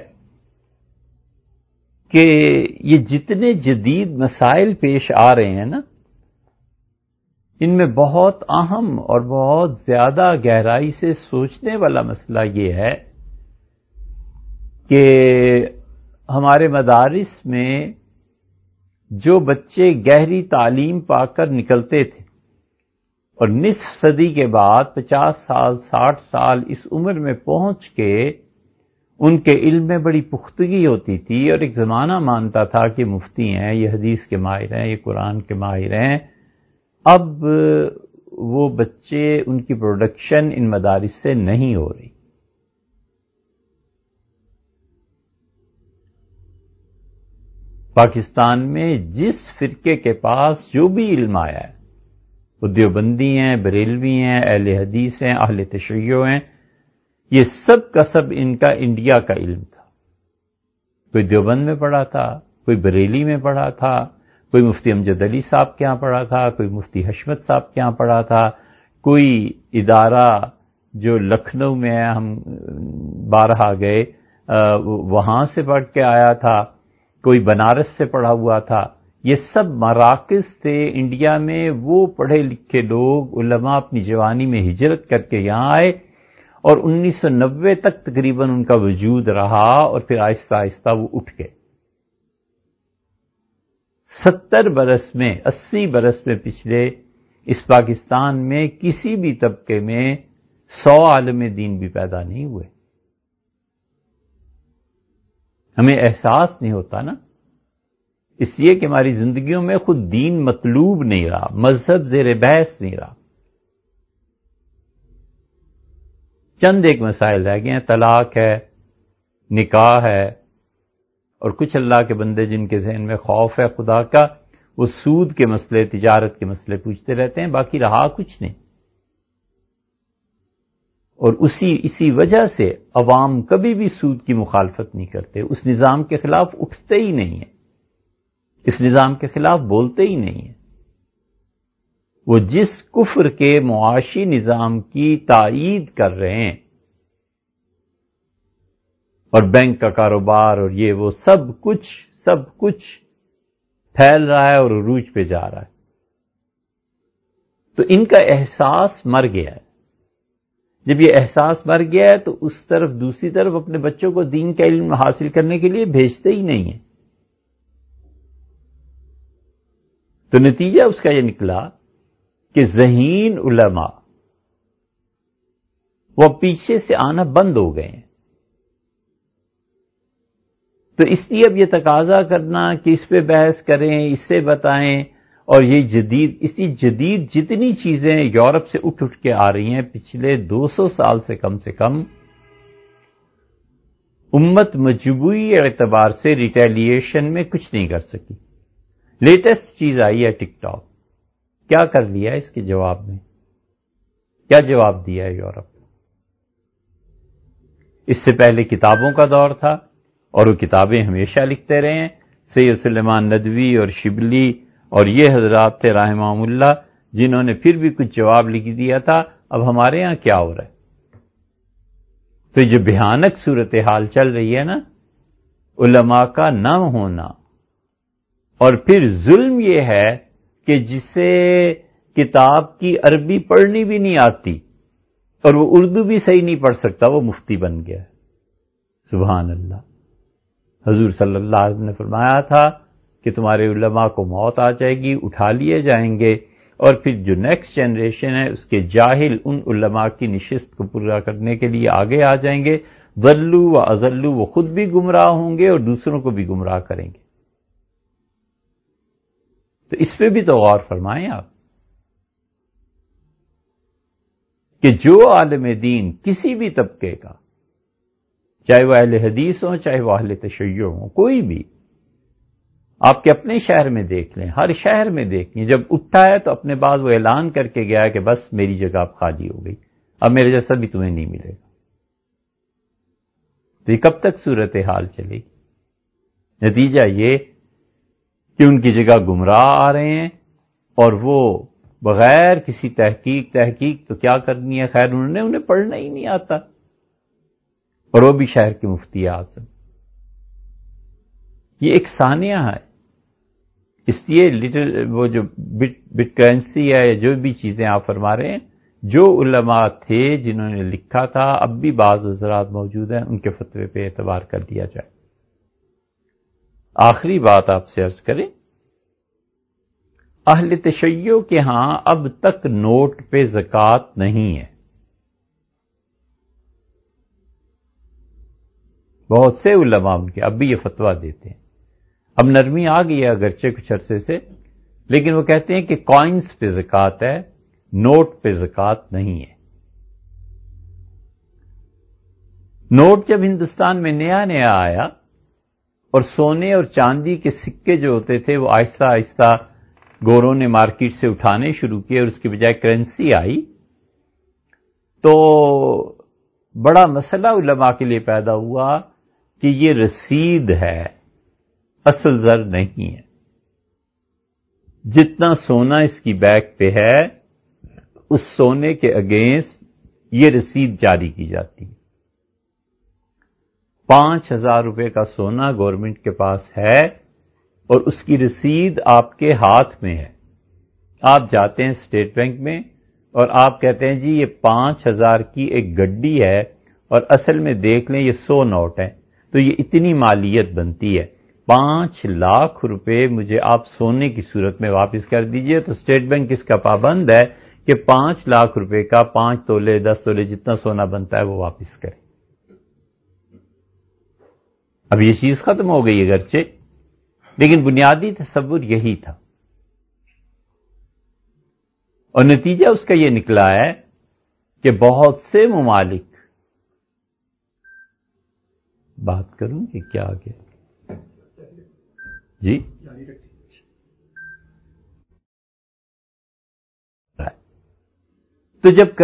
کہ یہ جتنے جدید مسائل پیش آ رہے ہیں نا، ان میں بہت اہم اور بہت زیادہ گہرائی سے سوچنے والا مسئلہ یہ ہے کہ ہمارے مدارس میں جو بچے گہری تعلیم پا کر نکلتے تھے اور نصف صدی کے بعد 50 سال 60 سال اس عمر میں پہنچ کے ان کے علم میں بڑی پختگی ہوتی تھی، اور ایک زمانہ مانتا تھا کہ مفتی ہیں، یہ حدیث کے ماہر ہیں، یہ قرآن کے ماہر ہیں، اب وہ بچے، ان کی پروڈکشن ان مدارس سے نہیں ہو رہی۔ پاکستان میں جس فرقے کے پاس جو بھی علم آیا ہے، وہ دیوبندی ہیں، بریلوی ہیں، اہل حدیث ہیں، اہل تشیع ہیں، یہ سب کا سب ان کا انڈیا کا علم تھا۔ کوئی دیوبند میں پڑھا تھا، کوئی بریلی میں پڑھا تھا، کوئی مفتی امجد علی صاحب کے ہاں پڑھا تھا، کوئی مفتی حشمت صاحب کے ہاں پڑھا تھا، کوئی ادارہ جو لکھنؤ میں ہے، ہم بارہا گئے، وہاں سے پڑھ کے آیا تھا، کوئی بنارس سے پڑھا ہوا تھا۔ یہ سب مراکز تھے انڈیا میں، وہ پڑھے لکھے لوگ علماء اپنی جوانی میں ہجرت کر کے یہاں آئے، اور 1990 تک تقریباً ان کا وجود رہا، اور پھر آہستہ آہستہ وہ اٹھ گئے۔ 70 برس میں، 80 برس میں پچھلے اس پاکستان میں کسی بھی طبقے میں 100 عالم دین بھی پیدا نہیں ہوئے۔ ہمیں احساس نہیں ہوتا نا، اس لیے کہ ہماری زندگیوں میں خود دین مطلوب نہیں رہا، مذہب زیر بحث نہیں رہا. چند ایک مسائل رہ گئے ہیں، طلاق ہے، نکاح ہے، اور کچھ اللہ کے بندے جن کے ذہن میں خوف ہے خدا کا، وہ سود کے مسئلے، تجارت کے مسئلے پوچھتے رہتے ہیں، باقی رہا کچھ نہیں. اور اسی وجہ سے عوام کبھی بھی سود کی مخالفت نہیں کرتے، اس نظام کے خلاف اٹھتے ہی نہیں ہیں، اس نظام کے خلاف بولتے ہی نہیں ہیں. وہ جس کفر کے معاشی نظام کی تائید کر رہے ہیں، اور بینک کا کاروبار اور یہ وہ سب کچھ پھیل رہا ہے اور عروج پہ جا رہا ہے، تو ان کا احساس مر گیا ہے. جب یہ احساس مر گیا ہے تو اس طرف دوسری طرف اپنے بچوں کو دین کا علم حاصل کرنے کے لیے بھیجتے ہی نہیں ہیں. تو نتیجہ اس کا یہ نکلا کہ ذہین علماء وہ پیچھے سے آنا بند ہو گئے ہیں. تو اس لیے اب یہ تقاضا کرنا کہ اس پہ بحث کریں، اس سے بتائیں، اور یہ جدید جتنی چیزیں یورپ سے اٹھ کے آ رہی ہیں پچھلے 200 سال سے کم امت مجموعی اعتبار سے ریٹیلیشن میں کچھ نہیں کر سکی. لیٹسٹ چیز آئی ہے ٹک ٹاک، کیا کر لیا اس کے جواب میں؟ کیا جواب دیا ہے یورپ؟ اس سے پہلے کتابوں کا دور تھا، اور وہ کتابیں ہمیشہ لکھتے رہے ہیں. سید سلیمان ندوی اور شبلی اور یہ حضرات تھے رحمہم اللہ، جنہوں نے پھر بھی کچھ جواب لکھ دیا تھا. اب ہمارے ہاں کیا ہو رہا ہے؟ تو جو بھیانک صورتحال چل رہی ہے نا، علماء کا نہ ہونا، اور پھر ظلم یہ ہے کہ جسے کتاب کی عربی پڑھنی بھی نہیں آتی اور وہ اردو بھی صحیح نہیں پڑھ سکتا، وہ مفتی بن گیا ہے. سبحان اللہ. حضور صلی اللہ علیہ وسلم نے فرمایا تھا کہ تمہارے علماء کو موت آ جائے گی، اٹھا لیے جائیں گے، اور پھر جو نیکسٹ جنریشن ہے اس کے جاہل ان علماء کی نشست کو پورا کرنے کے لیے آگے آ جائیں گے. ضلوا و اضلوا، وہ خود بھی گمراہ ہوں گے اور دوسروں کو بھی گمراہ کریں گے. تو اس پہ بھی تو غور فرمائیں آپ کہ جو عالم دین کسی بھی طبقے کا، چاہے وہ اہل حدیث ہوں چاہے وہ اہل تشیع ہوں، کوئی بھی، آپ کے اپنے شہر میں دیکھ لیں، ہر شہر میں دیکھ لیں، جب اٹھا ہے تو اپنے بعد وہ اعلان کر کے گیا کہ بس میری جگہ اب خالی ہو گئی، اب میرے جیسا بھی تمہیں نہیں ملے گا. تو یہ کب تک صورتحال چلے گی؟ نتیجہ یہ کہ ان کی جگہ گمراہ آ رہے ہیں، اور وہ بغیر کسی تحقیق تو کیا کرنی ہے، خیر انہیں پڑھنا ہی نہیں آتا، اور وہ بھی شہر کے مفتی اعظم. یہ ایک سانحہ ہے. اس لیے وہ جو بٹ کرنسی ہے یا جو بھی چیزیں آپ فرما رہے ہیں، جو علماء تھے جنہوں نے لکھا تھا، اب بھی بعض حضرات موجود ہیں، ان کے فتوے پہ اعتبار کر لیا جائے. آخری بات آپ سے عرض کریں، اہل تشیع کے ہاں اب تک نوٹ پہ زکوٰۃ نہیں ہے. بہت سے علماء ان کے اب بھی یہ فتویٰ دیتے ہیں. اب نرمی آ گئی ہے اگرچہ کچھ عرصے سے، لیکن وہ کہتے ہیں کہ کوائنز پہ زکوٰۃ ہے، نوٹ پہ زکوٰۃ نہیں ہے. نوٹ جب ہندوستان میں نیا آیا اور سونے اور چاندی کے سکے جو ہوتے تھے وہ آہستہ آہستہ گوروں نے مارکیٹ سے اٹھانے شروع کیے اور اس کی بجائے کرنسی آئی، تو بڑا مسئلہ علماء کے لیے پیدا ہوا کہ یہ رسید ہے، اصل زر نہیں ہے. جتنا سونا اس کی بیک پہ ہے اس سونے کے اگینسٹ یہ رسید جاری کی جاتی ہے. 5,000 روپے کا سونا گورنمنٹ کے پاس ہے اور اس کی رسید آپ کے ہاتھ میں ہے. آپ جاتے ہیں اسٹیٹ بینک میں اور آپ کہتے ہیں جی یہ 5,000 کی ایک گڈی ہے اور اصل میں دیکھ لیں یہ 100 نوٹ ہیں، تو یہ اتنی مالیت بنتی ہے، 5 لاکھ روپے مجھے آپ سونے کی صورت میں واپس کر دیجئے. تو اسٹیٹ بینک اس کا پابند ہے کہ 5 لاکھ روپے کا 5 تولے 10 تولے جتنا سونا بنتا ہے وہ واپس کرے. اب یہ چیز ختم ہو گئی اگرچہ، لیکن بنیادی تصور یہی تھا، اور نتیجہ اس کا یہ نکلا ہے کہ بہت سے ممالک، بات کروں کہ کیا آگے جی، تو جب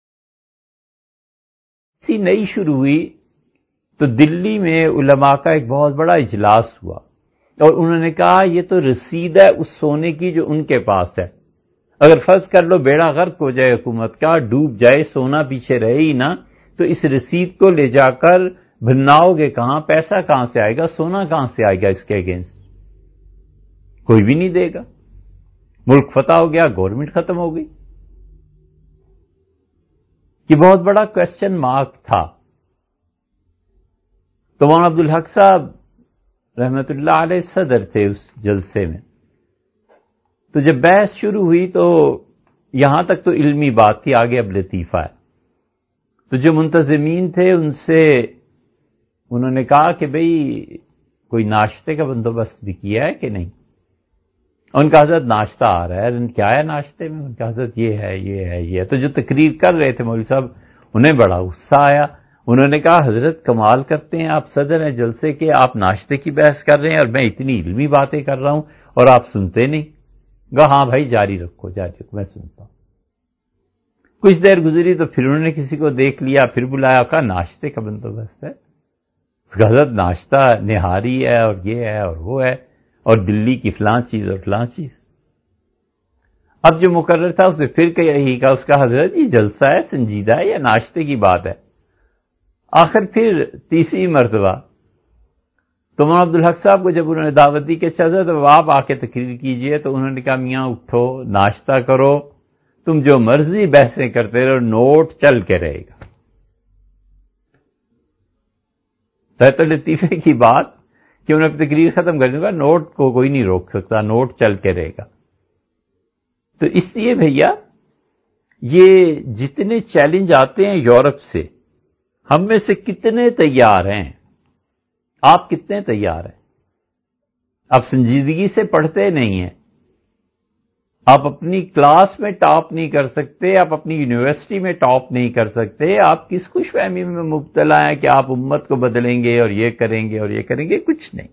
کرنسی نئی شروع ہوئی تو دلی میں علماء کا ایک بہت بڑا اجلاس ہوا، اور انہوں نے کہا یہ تو رسید ہے اس سونے کی جو ان کے پاس ہے، اگر فرض کر لو بیڑا غرق ہو جائے حکومت کا، ڈوب جائے، سونا پیچھے رہے ہی نہ، تو اس رسید کو لے جا کر بھناؤ گے کہاں؟ پیسہ کہاں سے آئے گا؟ سونا کہاں سے آئے گا اس کے اگینسٹ؟ کوئی بھی نہیں دے گا، ملک فتح ہو گیا، گورنمنٹ ختم ہو گئی۔ یہ بہت بڑا کوسچن مارک تھا۔ تو مولانا عبدالحق صاحب رحمت اللہ علیہ صدر تھے اس جلسے میں، تو جب بحث شروع ہوئی تو یہاں تک تو علمی بات تھی، آگے اب لطیفہ ہے۔ تو جو منتظمین تھے ان سے انہوں نے کہا کہ بھئی کوئی ناشتے کا بندوبست بھی کیا ہے کہ نہیں؟ ان کا حضرت ناشتہ آ رہا ہے۔ کیا ہے ناشتے میں؟ ان کا حضرت یہ ہے یہ ہے یہ ہے۔ تو جو تقریر کر رہے تھے مولوی صاحب، انہیں بڑا غصہ آیا، انہوں نے کہا حضرت کمال کرتے ہیں، آپ صدر ہیں جلسے کے، آپ ناشتے کی بحث کر رہے ہیں اور میں اتنی علمی باتیں کر رہا ہوں اور آپ سنتے نہیں۔ کہا ہاں بھائی جاری رکھو جاری رکھو، میں سنتا ہوں۔ کچھ دیر گزری تو پھر انہوں نے کسی کو دیکھ لیا، پھر بلایا، کہا ناشتے کا بندوبست ہے۔ اس کا حضرت ناشتہ نہاری ہے اور یہ ہے اور وہ ہے اور دلی کی فلاں چیز اور فلاں چیز۔ اب جو مقرر تھا اسے پھر یہی کہا، اس کا حضرت یہ جلسہ ہے، سنجیدہ ہے یا ناشتے کی بات ہے؟ آخر پھر تیسری مرتبہ تو مولانا عبدالحق صاحب کو جب انہوں نے دعوت دی کہ اچھا حضرت اب آپ آ کے تقریر کیجئے، تو انہوں نے کہا میاں اٹھو، ناشتہ کرو، تم جو مرضی بحثیں کرتے رہو، نوٹ چل کے رہے گا۔ تو لطیفے کی بات کہ انہوں نے تقریر ختم کر دی، نوٹ کو کوئی نہیں روک سکتا، نوٹ چل کے رہے گا۔ تو اس لیے بھیا یہ جتنے چیلنج آتے ہیں یورپ سے، ہم میں سے کتنے تیار ہیں؟ آپ کتنے تیار ہیں؟ آپ سنجیدگی سے پڑھتے نہیں ہیں، آپ اپنی کلاس میں ٹاپ نہیں کر سکتے، آپ اپنی یونیورسٹی میں ٹاپ نہیں کر سکتے، آپ کس خوش فہمی میں مبتلا ہیں کہ آپ امت کو بدلیں گے اور یہ کریں گے اور یہ کریں گے؟ کچھ نہیں۔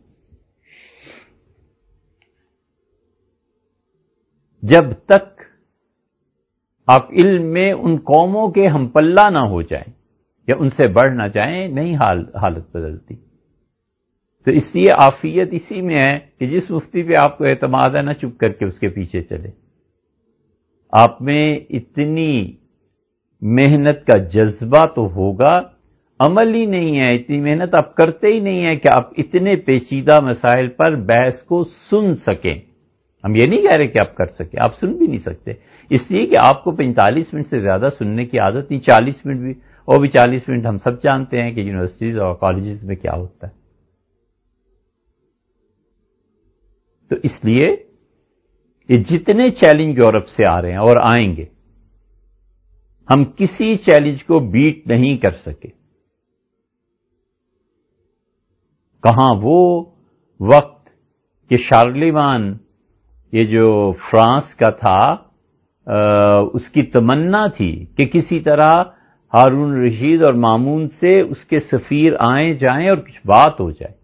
جب تک آپ علم میں ان قوموں کے ہم پلہ نہ ہو جائیں یا ان سے بڑھ نہ جائیں، نہیں حالت بدلتی۔ تو اس لیے عافیت اسی میں ہے کہ جس مفتی پہ آپ کو اعتماد ہے نہ چپ کر کے اس کے پیچھے چلے۔ آپ میں اتنی محنت کا جذبہ تو ہوگا، عمل ہی نہیں ہے، اتنی محنت آپ کرتے ہی نہیں ہیں کہ آپ اتنے پیچیدہ مسائل پر بحث کو سن سکیں۔ ہم یہ نہیں کہہ رہے کہ آپ کر سکیں، آپ سن بھی نہیں سکتے، اس لیے کہ آپ کو 45 منٹ سے زیادہ سننے کی عادت نہیں، 40 منٹ بھی، اور بھی 40 منٹ ہم سب جانتے ہیں کہ یونیورسٹیز اور کالجز میں کیا ہوتا ہے۔ تو اس لیے یہ جتنے چیلنج یورپ سے آ رہے ہیں اور آئیں گے، ہم کسی چیلنج کو بیٹ نہیں کر سکے۔ کہاں وہ وقت کہ شارلیمان یہ جو فرانس کا تھا، اس کی تمنا تھی کہ کسی طرح ہارون رشید اور مامون سے اس کے سفیر آئیں جائیں اور کچھ بات ہو جائے،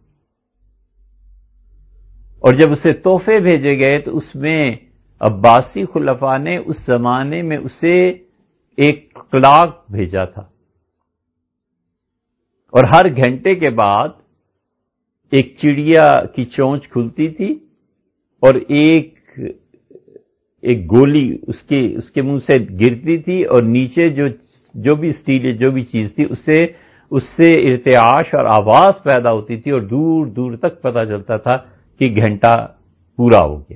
اور جب اسے تحفے بھیجے گئے تو اس میں عباسی خلفاء نے اس زمانے میں اسے ایک کلاک بھیجا تھا، اور ہر گھنٹے کے بعد ایک چڑیا کی چونچ کھلتی تھی اور ایک گولی اس کے منہ سے گرتی تھی، اور نیچے جو بھی اسٹیل جو بھی چیز تھی اس سے ارتعاش اور آواز پیدا ہوتی تھی، اور دور دور تک پتہ چلتا تھا کہ گھنٹہ پورا ہو گیا۔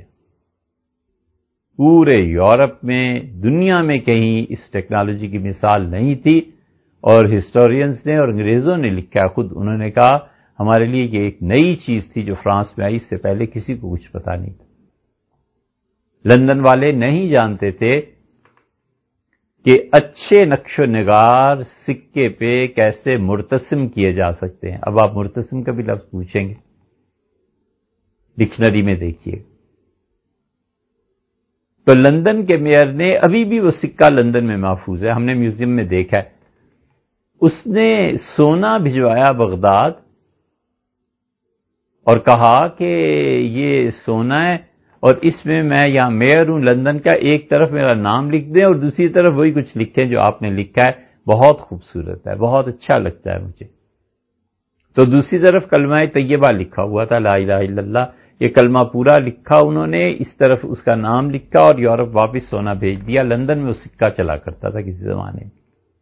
پورے یورپ میں، دنیا میں کہیں اس ٹیکنالوجی کی مثال نہیں تھی، اور ہسٹورینز نے اور انگریزوں نے لکھا، خود انہوں نے کہا ہمارے لیے یہ ایک نئی چیز تھی جو فرانس میں آئی، اس سے پہلے کسی کو کچھ پتا نہیں تھا۔ لندن والے نہیں جانتے تھے کہ اچھے نقش و نگار سکے پہ کیسے مرتسم کیے جا سکتے ہیں. اب آپ مرتسم کا بھی لفظ پوچھیں گے، ڈکشنری میں دیکھیے. تو لندن کے میئر نے، ابھی بھی وہ سکہ لندن میں محفوظ ہے، ہم نے میوزیم میں دیکھا ہے، اس نے سونا بھجوایا بغداد اور کہا کہ یہ سونا ہے اور اس میں یہاں میئر ہوں لندن کا، ایک طرف میرا نام لکھ دیں اور دوسری طرف وہی کچھ لکھیں جو آپ نے لکھا ہے، بہت خوبصورت ہے، بہت اچھا لگتا ہے مجھے. تو دوسری طرف کلمہ طیبہ لکھا ہوا تھا، لا الہ الا اللہ، یہ کلمہ پورا لکھا انہوں نے، اس طرف اس کا نام لکھا اور یورپ واپس سونا بھیج دیا. لندن میں وہ سکہ چلا کرتا تھا کسی زمانے میں.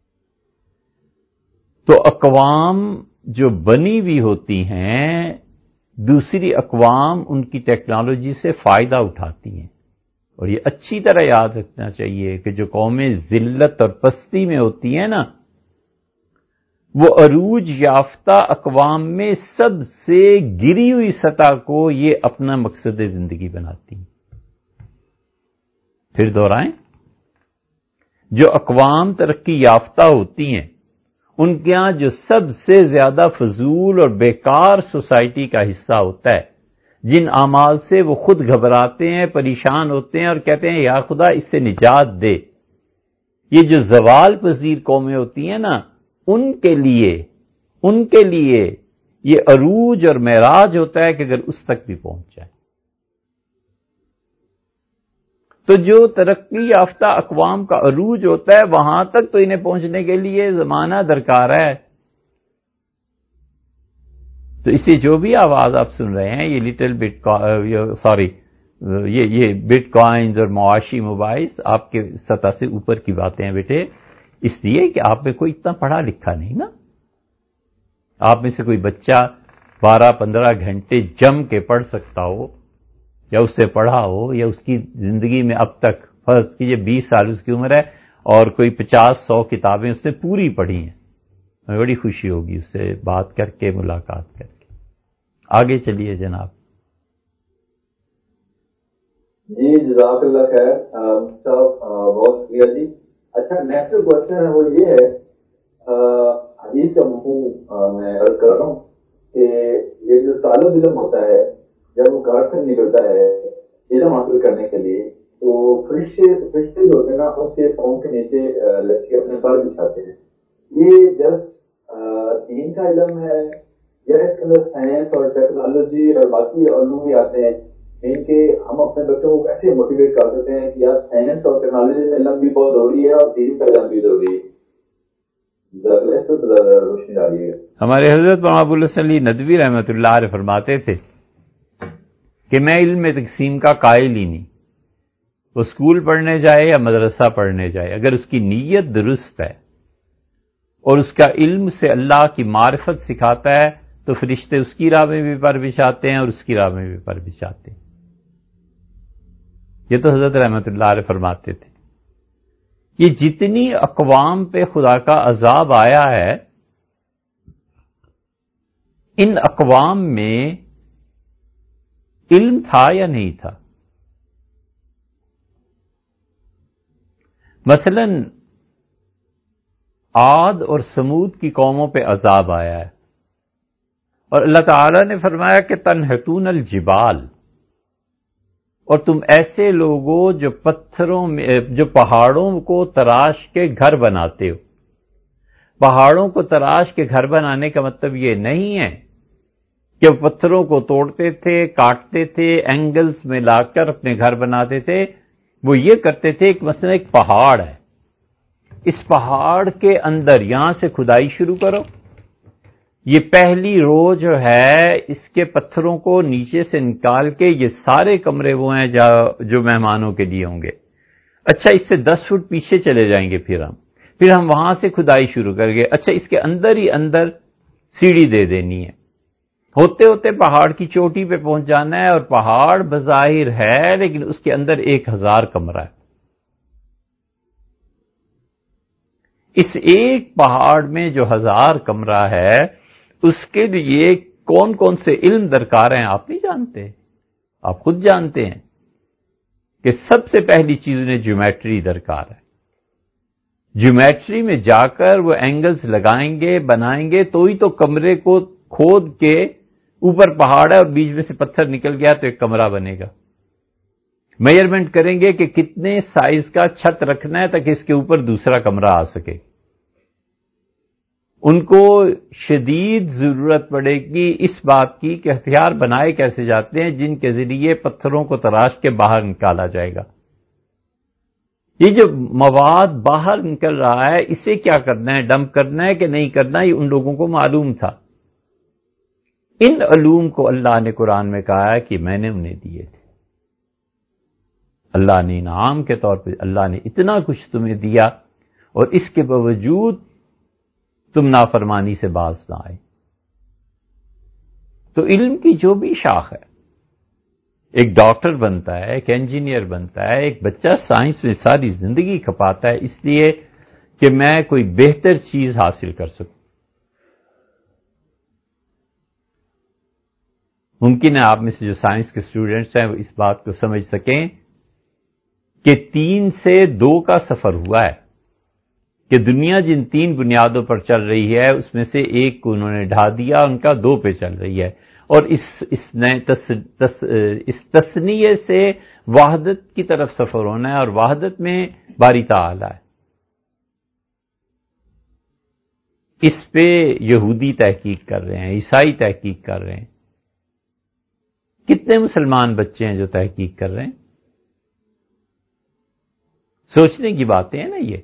تو اقوام جو بنی ہوئی ہوتی ہیں، دوسری اقوام ان کی ٹیکنالوجی سے فائدہ اٹھاتی ہیں. اور یہ اچھی طرح یاد رکھنا چاہیے کہ جو قومیں ذلت اور پستی میں ہوتی ہیں نا، وہ عروج یافتہ اقوام میں سب سے گری ہوئی سطح کو یہ اپنا مقصد زندگی بناتی ہیں. پھر دہرائیں، جو اقوام ترقی یافتہ ہوتی ہیں ان کے ہاں جو سب سے زیادہ فضول اور بیکار سوسائٹی کا حصہ ہوتا ہے، جن اعمال سے وہ خود گھبراتے ہیں، پریشان ہوتے ہیں اور کہتے ہیں یا خدا اس سے نجات دے، یہ جو زوال پذیر قومیں ہوتی ہیں نا، ان کے لیے یہ عروج اور معراج ہوتا ہے کہ اگر اس تک بھی پہنچ جائے. تو جو ترقی یافتہ اقوام کا عروج ہوتا ہے وہاں تک تو انہیں پہنچنے کے لیے زمانہ درکار ہے. تو اسی جو بھی آواز آپ سن رہے ہیں، یہ بٹ کوائنز اور معاشی موبائز آپ کے سطح سے اوپر کی باتیں ہیں بیٹے، اس لیے کہ آپ میں کوئی اتنا پڑھا لکھا نہیں نا. آپ میں سے کوئی بچہ 12-15 گھنٹے جم کے پڑھ سکتا ہو یا اس سے پڑھا ہو، یا اس کی زندگی میں اب تک فرض کیجئے 20 سال اس کی عمر ہے اور کوئی 50-100 کتابیں اس نے پوری پڑھی ہیں، ہمیں بڑی خوشی ہوگی اس سے بات کر کے، ملاقات کر کے. آگے چلیے جناب. جی جزاک اللہ خیر صاحب، بہت شکریہ جی. اچھا، نیکسٹ کوشچن ہے وہ یہ ہے، حدیث کا مفہوم میں عرض کر رہا ہوں کہ یہ جو طالب علم ہوتا ہے جب وہ گھر سے نکلتا ہے علم حاصل کرنے کے لیے، تو فرشتے جو ہوتے ہیں نا اس کے پاؤں کے نیچے لگ کے اپنے پر بچھاتے ہیں. یہ جسٹ دین کا علم ہے یا اس کے اندر سائنس اور ٹیکنالوجی اور باقی علوم بھی آتے ہیں ان کے ہم اپنے بچوں کو کیسے موٹیویٹ کر سکتے ہیں کہ یار سائنس اور ٹیکنالوجی میں علم بھی بہت ضروری ہے اور دین کا علم بھی ضروری ہے؟ روشنی ڈالیے گا. ہمارے حضرت مولانا ابو الحسن علی ندوی رحمۃ اللہ علیہ فرماتے تھے کہ میں علم تقسیم کا قائل ہی نہیں. وہ اسکول پڑھنے جائے یا مدرسہ پڑھنے جائے، اگر اس کی نیت درست ہے اور اس کا علم سے اللہ کی معرفت سکھاتا ہے تو فرشتے اس کی راہ میں بھی پر بچھاتے ہیں اور اس کی راہ میں بھی پر بچھاتے ہیں. یہ تو حضرت رحمۃ اللہ علیہ فرماتے تھے. یہ جتنی اقوام پہ خدا کا عذاب آیا ہے، ان اقوام میں علم تھا یا نہیں تھا؟ مثلا عاد اور سمود کی قوموں پہ عذاب آیا ہے اور اللہ تعالی نے فرمایا کہ تنحتون الجبال، اور تم ایسے لوگوں جو پتھروں میں، جو پہاڑوں کو تراش کے گھر بناتے ہو. پہاڑوں کو تراش کے گھر بنانے کا مطلب یہ نہیں ہے کہ وہ پتھروں کو توڑتے تھے، کاٹتے تھے، اینگلز میں لا کر اپنے گھر بناتے تھے. وہ یہ کرتے تھے کہ مثلا ایک پہاڑ ہے، اس پہاڑ کے اندر یہاں سے کھدائی شروع کرو، یہ پہلی رو جو ہے اس کے پتھروں کو نیچے سے نکال کے یہ سارے کمرے وہ ہیں جو مہمانوں کے لیے ہوں گے. اچھا، اس سے 10 فٹ پیچھے چلے جائیں گے، پھر ہم وہاں سے کھدائی شروع کر گے. اچھا، اس کے اندر ہی اندر سیڑھی دے دینی ہے، ہوتے ہوتے پہاڑ کی چوٹی پہ پہنچ جانا ہے اور پہاڑ بظاہر ہے لیکن اس کے اندر 1000 کمرہ ہے. اس ایک پہاڑ میں جو 1000 کمرہ ہے اس کے لیے کون کون سے علم درکار ہیں آپ نہیں جانتے؟ آپ خود جانتے ہیں کہ سب سے پہلی چیز انہیں جیومیٹری درکار ہے. جیومیٹری میں جا کر وہ اینگلز لگائیں گے، بنائیں گے، تو ہی تو کمرے کو کھود کے اوپر پہاڑ ہے اور بیچ میں سے پتھر نکل گیا تو ایک کمرہ بنے گا. میجرمنٹ کریں گے کہ کتنے سائز کا چھت رکھنا ہے تاکہ اس کے اوپر دوسرا کمرہ آ سکے. ان کو شدید ضرورت پڑے گی اس بات کی کہ ہتھیار بنائے کیسے جاتے ہیں جن کے ذریعے پتھروں کو تراش کے باہر نکالا جائے گا. یہ جو مواد باہر نکل رہا ہے اسے کیا کرنا ہے، ڈمپ کرنا ہے کہ نہیں کرنا، یہ ان لوگوں کو معلوم تھا. ان علوم کو اللہ نے قرآن میں کہا ہے کہ میں نے انہیں دیے تھے. اللہ نے انعام کے طور پہ اللہ نے اتنا کچھ تمہیں دیا اور اس کے باوجود تم نافرمانی سے باز نہ آئے. تو علم کی جو بھی شاخ ہے، ایک ڈاکٹر بنتا ہے، ایک انجینئر بنتا ہے، ایک بچہ سائنس میں ساری زندگی کھپاتا ہے اس لیے کہ میں کوئی بہتر چیز حاصل کر سکوں. ممکن ہے آپ میں سے جو سائنس کے اسٹوڈنٹس ہیں وہ اس بات کو سمجھ سکیں کہ 3 سے 2 کا سفر ہوا ہے کہ دنیا جن 3 بنیادوں پر چل رہی ہے اس میں سے ایک کو انہوں نے ڈھا دیا، ان کا 2 پہ چل رہی ہے. اور اس تثنیے سے وحدت کی طرف سفر ہونا ہے اور وحدت میں باری تعالی ہے. اس پہ یہودی تحقیق کر رہے ہیں، عیسائی تحقیق کر رہے ہیں. کتنے مسلمان بچے ہیں جو تحقیق کر رہے ہیں؟ سوچنے کی باتیں ہیں نا یہ.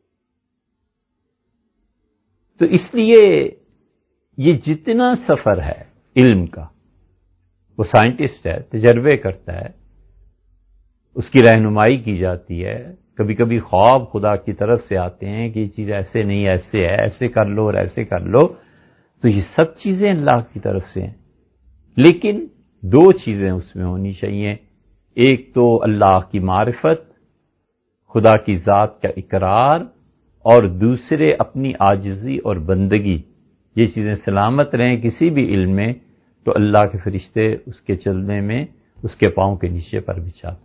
تو اس لیے یہ جتنا سفر ہے علم کا، وہ سائنٹسٹ ہے، تجربے کرتا ہے، اس کی رہنمائی کی جاتی ہے. کبھی کبھی خواب خدا کی طرف سے آتے ہیں کہ یہ چیز ایسے نہیں ایسے ہے، ایسے کر لو اور ایسے کر لو. تو یہ سب چیزیں اللہ کی طرف سے ہیں. لیکن 2 چیزیں اس میں ہونی چاہیے. ایک تو اللہ کی معرفت، خدا کی ذات کا اقرار، اور دوسرے اپنی عاجزی اور بندگی. یہ چیزیں سلامت رہیں کسی بھی علم میں تو اللہ کے فرشتے اس کے چلنے میں اس کے پاؤں کے نیچے پر بچھاتے.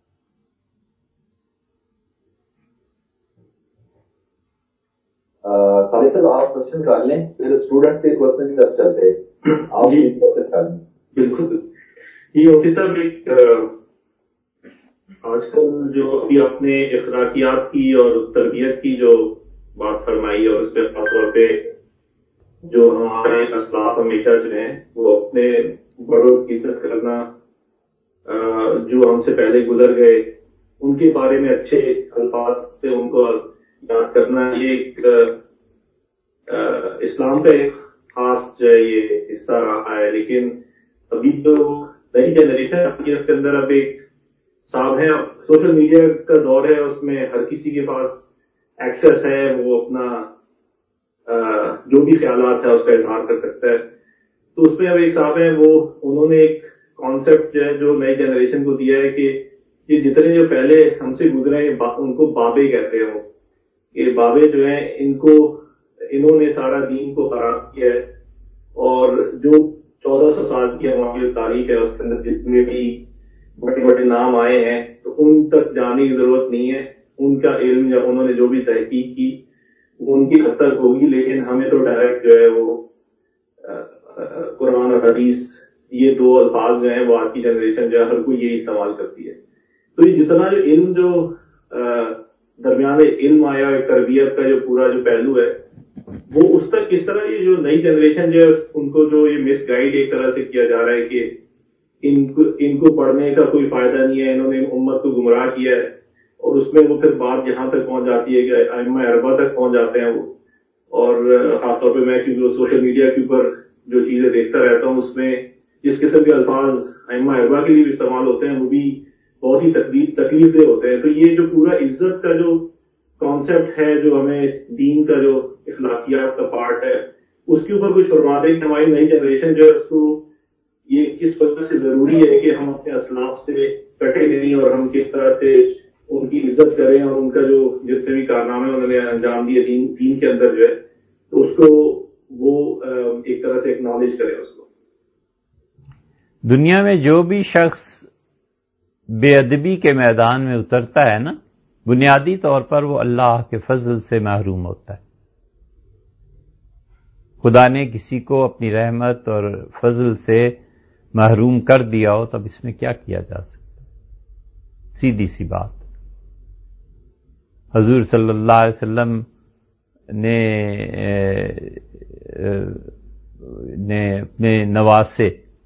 خالد صاحب آپ کوشچن کر لیں، پھر اسٹوڈنٹ کے کوشچن کی طرف چلتے ہیں. آپ بھی کوشچن کر لیں. بالکل. یہ ہوتی صاحب ایک آج کل جو ابھی آپ نے اخلاقیات کی اور تربیت کی جو بات فرمائی اور اس پہ خاص طور پہ جو ہمارے اسلاف ہمیشہ جو ہیں وہ اپنے بڑوں کی عزت کرنا، جو ہم سے پہلے گزر گئے ان کے بارے میں اچھے الفاظ سے ان کو یاد کرنا، یہ ایک اسلام کا ایک خاص جو ہے یہ حصہ رہا ہے. لیکن ابھی جو نئی جنریشن ہے اس کے اندر اب ایک صاحب ہے، سوشل میڈیا کا دور ہے، اس میں ہر کسی کے پاس ایکسس ہے، وہ اپنا جو بھی خیالات ہے اس کا اظہار کر سکتا ہے. تو اس میں اب ایک صاحب ہیں، وہ انہوں نے ایک کانسیپٹ جو ہے جو نئی جنریشن کو دیا ہے کہ یہ جتنے جو پہلے ہم سے گزرے ہیں ان کو بابے کہتے ہیں. وہ یہ بابے جو ہیں انہوں نے سارا دین کو خراب کیا ہے، اور جو 1400 سال کی ہماری تاریخ ہے اس کے اندر جتنے بھی بڑے بڑے نام آئے ہیں تو ان تک جانے کی ضرورت نہیں ہے. ان کا علم یا انہوں نے جو بھی تحقیق کی وہ ان کی حد تک ہوگی. لیکن ہمیں تو ڈائریکٹ جو ہے وہ قرآن اور حدیث، یہ 2 الفاظ جو ہیں وہ آج کی جنریشن جو ہے ہر کوئی یہی استعمال کرتی ہے. تو یہ جتنا جو علم جو درمیان علم آیا، تربیت کا جو پورا جو پہلو ہے وہ اس تک کس طرح یہ جو نئی جنریشن جو ہے ان کو جو یہ مس گائیڈ ایک طرح سے کیا جا رہا ہے کہ ان کو پڑھنے کا کوئی فائدہ نہیں ہے، انہوں نے امت کو گمراہ کیا ہے. اور اس میں وہ پھر بات یہاں تک پہنچ جاتی ہے کہ ائمہ اربعہ تک پہنچ جاتے ہیں وہ. اور خاص طور پہ میں کیونکہ سوشل میڈیا کے اوپر جو چیزیں دیکھتا رہتا ہوں اس میں جس قسم کے الفاظ ائمہ اربعہ کے لیے بھی استعمال ہوتے ہیں وہ بھی بہت ہی تکلیف دہ ہوتے ہیں. تو یہ جو پورا عزت کا جو کانسیپٹ ہے، جو ہمیں دین کا جو اخلاقیات کا پارٹ ہے، اس کے اوپر کچھ فرما دیں کہ ہماری نئی جنریشن جو ہے اس کو یہ کس وجہ سے ضروری ہے کہ ہم اپنے اسلاف سے کٹے نہیں اور ہم کس طرح سے ان کی عزت کریں اور ان کا جو جتنے بھی کارنامے انہوں نے انجام دیے دین کے اندر جو ہے تو اس کو وہ ایک طرح سے اکنالج کریں اس کو. دنیا میں جو بھی شخص بے ادبی کے میدان میں اترتا ہے نا بنیادی طور پر وہ اللہ کے فضل سے محروم ہوتا ہے. خدا نے کسی کو اپنی رحمت اور فضل سے محروم کر دیا ہو تب اس میں کیا کیا جا سکتا؟ سیدھی سی بات. حضور صلی اللہ علیہ وسلم نے اپنے نواسے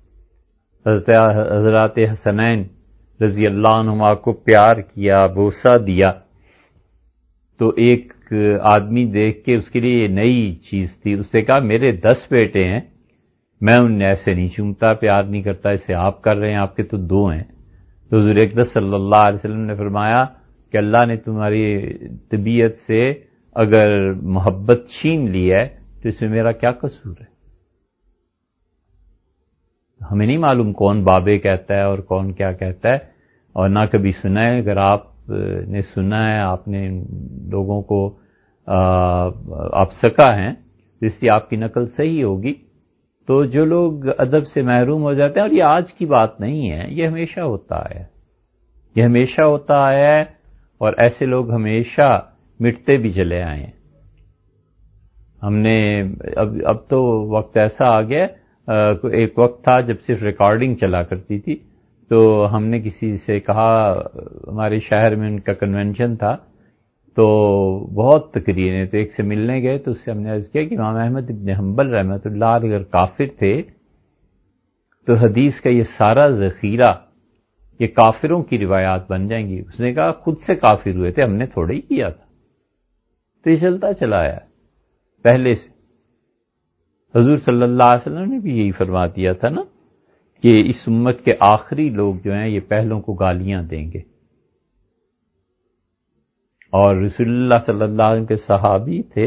حضرات حسنین رضی اللہ عنہما کو پیار کیا، بوسہ دیا، تو ایک آدمی دیکھ کے اس کے لیے یہ نئی چیز تھی. اس نے کہا میرے 10 بیٹے ہیں، میں انہیں ایسے نہیں چومتا، پیار نہیں کرتا، اسے آپ کر رہے ہیں، آپ کے تو 2 ہیں. تو حضور اقدس صلی اللہ علیہ وسلم نے فرمایا کہ اللہ نے تمہاری طبیعت سے اگر محبت چھین لی ہے تو اس میں میرا کیا قصور ہے؟ ہمیں نہیں معلوم کون بابے کہتا ہے اور کون کیا کہتا ہے، اور نہ کبھی سنا ہے. اگر آپ نے سنا ہے، آپ نے لوگوں کو آپ سکا ہیں، جس سے آپ کی نقل صحیح ہوگی. تو جو لوگ ادب سے محروم ہو جاتے ہیں، اور یہ آج کی بات نہیں ہے، یہ ہمیشہ ہوتا ہے، یہ ہمیشہ ہوتا ہے، اور ایسے لوگ ہمیشہ مٹتے بھی چلے آئے ہیں. ہم نے اب تو وقت ایسا آ گیا، ایک وقت تھا جب صرف ریکارڈنگ چلا کرتی تھی. تو ہم نے کسی سے کہا، ہمارے شہر میں ان کا کنونشن تھا، تو بہت تقریریں، تو ایک سے ملنے گئے تو اس سے ہم نے عرض کیا کہ امام احمد ابن حنبل رحمۃ اللہ علیہ اگر کافر تھے تو حدیث کا یہ سارا ذخیرہ یہ کافروں کی روایات بن جائیں گی. اس نے کہا خود سے کافر ہوئے تھے، ہم نے تھوڑا ہی کیا تھا. تو یہ چلتا چلا آیا پہلے سے. حضور صلی اللہ علیہ وسلم نے بھی یہی فرما دیا تھا نا کہ اس امت کے آخری لوگ جو ہیں یہ پہلوں کو گالیاں دیں گے. اور رسول اللہ صلی اللہ علیہ وسلم کے صحابی تھے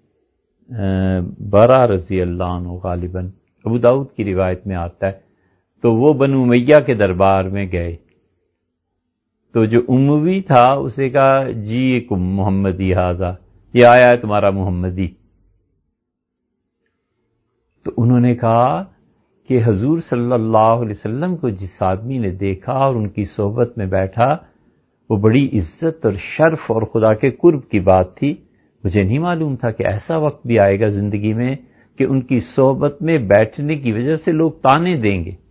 برا رضی اللہ عنہ، غالباً ابو داؤد کی روایت میں آتا ہے. تو وہ بنو امیہ کے دربار میں گئے، تو جو اموی تھا اسے کہا جی محمدی ھذا، یہ آیا ہے تمہارا محمدی. تو انہوں نے کہا کہ حضور صلی اللہ علیہ وسلم کو جس آدمی نے دیکھا اور ان کی صحبت میں بیٹھا، وہ بڑی عزت اور شرف اور خدا کے قرب کی بات تھی. مجھے نہیں معلوم تھا کہ ایسا وقت بھی آئے گا زندگی میں کہ ان کی صحبت میں بیٹھنے کی وجہ سے لوگ طعنے دیں گے.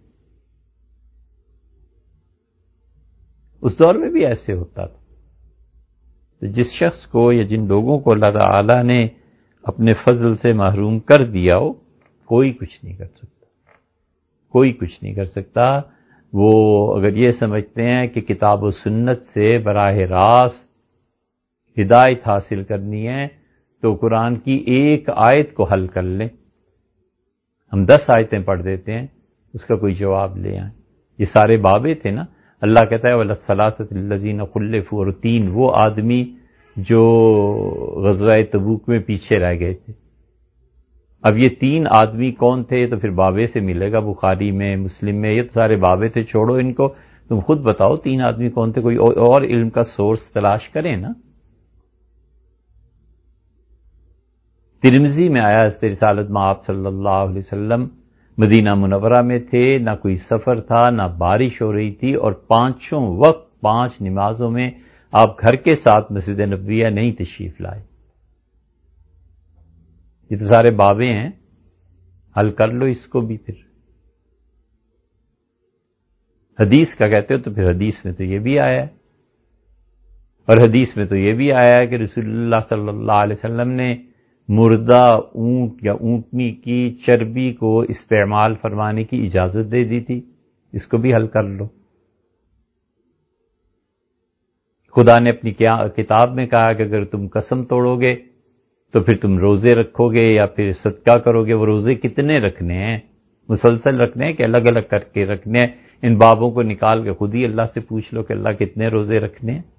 اس دور میں بھی ایسے ہوتا تھا. تو جس شخص کو یا جن لوگوں کو اللہ تعالی نے اپنے فضل سے محروم کر دیا ہو، کوئی کچھ نہیں کر سکتا، کوئی کچھ نہیں کر سکتا. وہ اگر یہ سمجھتے ہیں کہ کتاب و سنت سے براہ راست ہدایت حاصل کرنی ہے تو قرآن کی ایک آیت کو حل کر لیں. ہم 10 آیتیں پڑھ دیتے ہیں، اس کا کوئی جواب لے آئیں. یہ سارے بابے تھے نا. اللہ کہتا ہے وَالثَّلَاثَةُ الَّذِينَ خُلِّفُوا، اور 3 وہ آدمی جو غزوہ تبوک میں پیچھے رہ گئے تھے. اب یہ 3 آدمی کون تھے؟ تو پھر بابے سے ملے گا، بخاری میں، مسلم میں، یہ تو سارے بابے تھے. چھوڑو ان کو، تم خود بتاؤ 3 آدمی کون تھے. کوئی اور علم کا سورس تلاش کریں نا. ترمذی میں آیا حضرت رسالت میں آپ صلی اللہ علیہ وسلم مدینہ منورہ میں تھے، نہ کوئی سفر تھا، نہ بارش ہو رہی تھی، اور 5 وقت 5 نمازوں میں آپ گھر کے ساتھ مسجد نبویہ نہیں تشریف لائے. یہ تو سارے بابے ہیں، حل کر لو اس کو بھی. پھر حدیث کا کہتے ہو تو پھر حدیث میں تو یہ بھی آیا ہے، اور حدیث میں تو یہ بھی آیا ہے کہ رسول اللہ صلی اللہ علیہ وسلم نے مردہ اونٹ یا اونٹنی کی چربی کو استعمال فرمانے کی اجازت دے دی تھی. اس کو بھی حل کر لو. خدا نے اپنی کتاب میں کہا کہ اگر تم قسم توڑو گے تو پھر تم روزے رکھو گے یا پھر صدقہ کرو گے. وہ روزے کتنے رکھنے ہیں؟ مسلسل رکھنے ہیں کہ الگ الگ کر کے رکھنے ہیں؟ ان بابوں کو نکال کے خود ہی اللہ سے پوچھ لو کہ اللہ کتنے روزے رکھنے ہیں.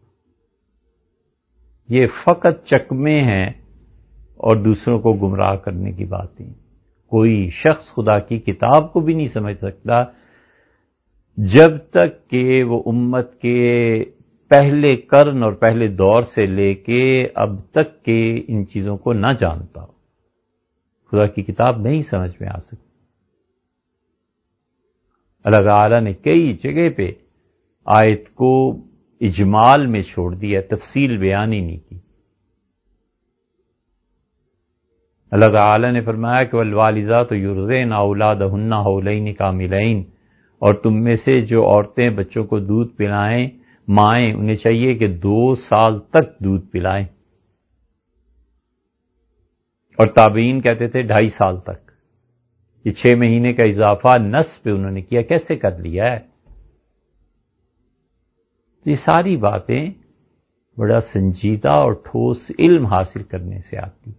یہ فقط چکمے ہیں اور دوسروں کو گمراہ کرنے کی باتیں. کوئی شخص خدا کی کتاب کو بھی نہیں سمجھ سکتا جب تک کہ وہ امت کے پہلے قرن اور پہلے دور سے لے کے اب تک کے ان چیزوں کو نہ جانتا ہو. خدا کی کتاب نہیں سمجھ میں آ سکتی. اللہ تعالیٰ نے کئی جگہ پہ آیت کو اجمال میں چھوڑ دیا، تفصیل بیان ہی نہیں کی۔ اللہ تعالی نے فرمایا کہ والوالدات یرضعن اولادہن حولین کاملین، اور تم میں سے جو عورتیں بچوں کو دودھ پلائیں، مائیں انہیں چاہیے کہ 2 سال تک دودھ پلائیں، اور تابعین کہتے تھے 2.5 سال تک۔ یہ 6 مہینے کا اضافہ نصف پہ انہوں نے کیا، کیسے کر لیا ہے؟ یہ ساری باتیں بڑا سنجیدہ اور ٹھوس علم حاصل کرنے سے آتی۔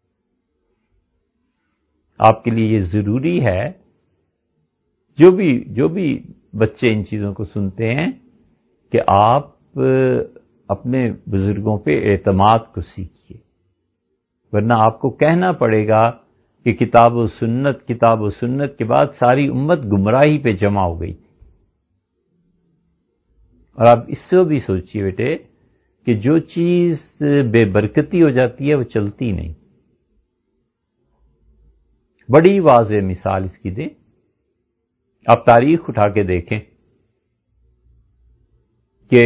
آپ کے لیے یہ ضروری ہے، جو بھی بچے ان چیزوں کو سنتے ہیں، کہ آپ اپنے بزرگوں پہ اعتماد کو سیکھیے، ورنہ آپ کو کہنا پڑے گا کہ کتاب و سنت کے بعد ساری امت گمراہی پہ جمع ہو گئی تھی۔ اور آپ اس سے بھی سوچئے بیٹے کہ جو چیز بے برکتی ہو جاتی ہے وہ چلتی نہیں۔ بڑی واضح مثال اس کی دیں، آپ تاریخ اٹھا کے دیکھیں کہ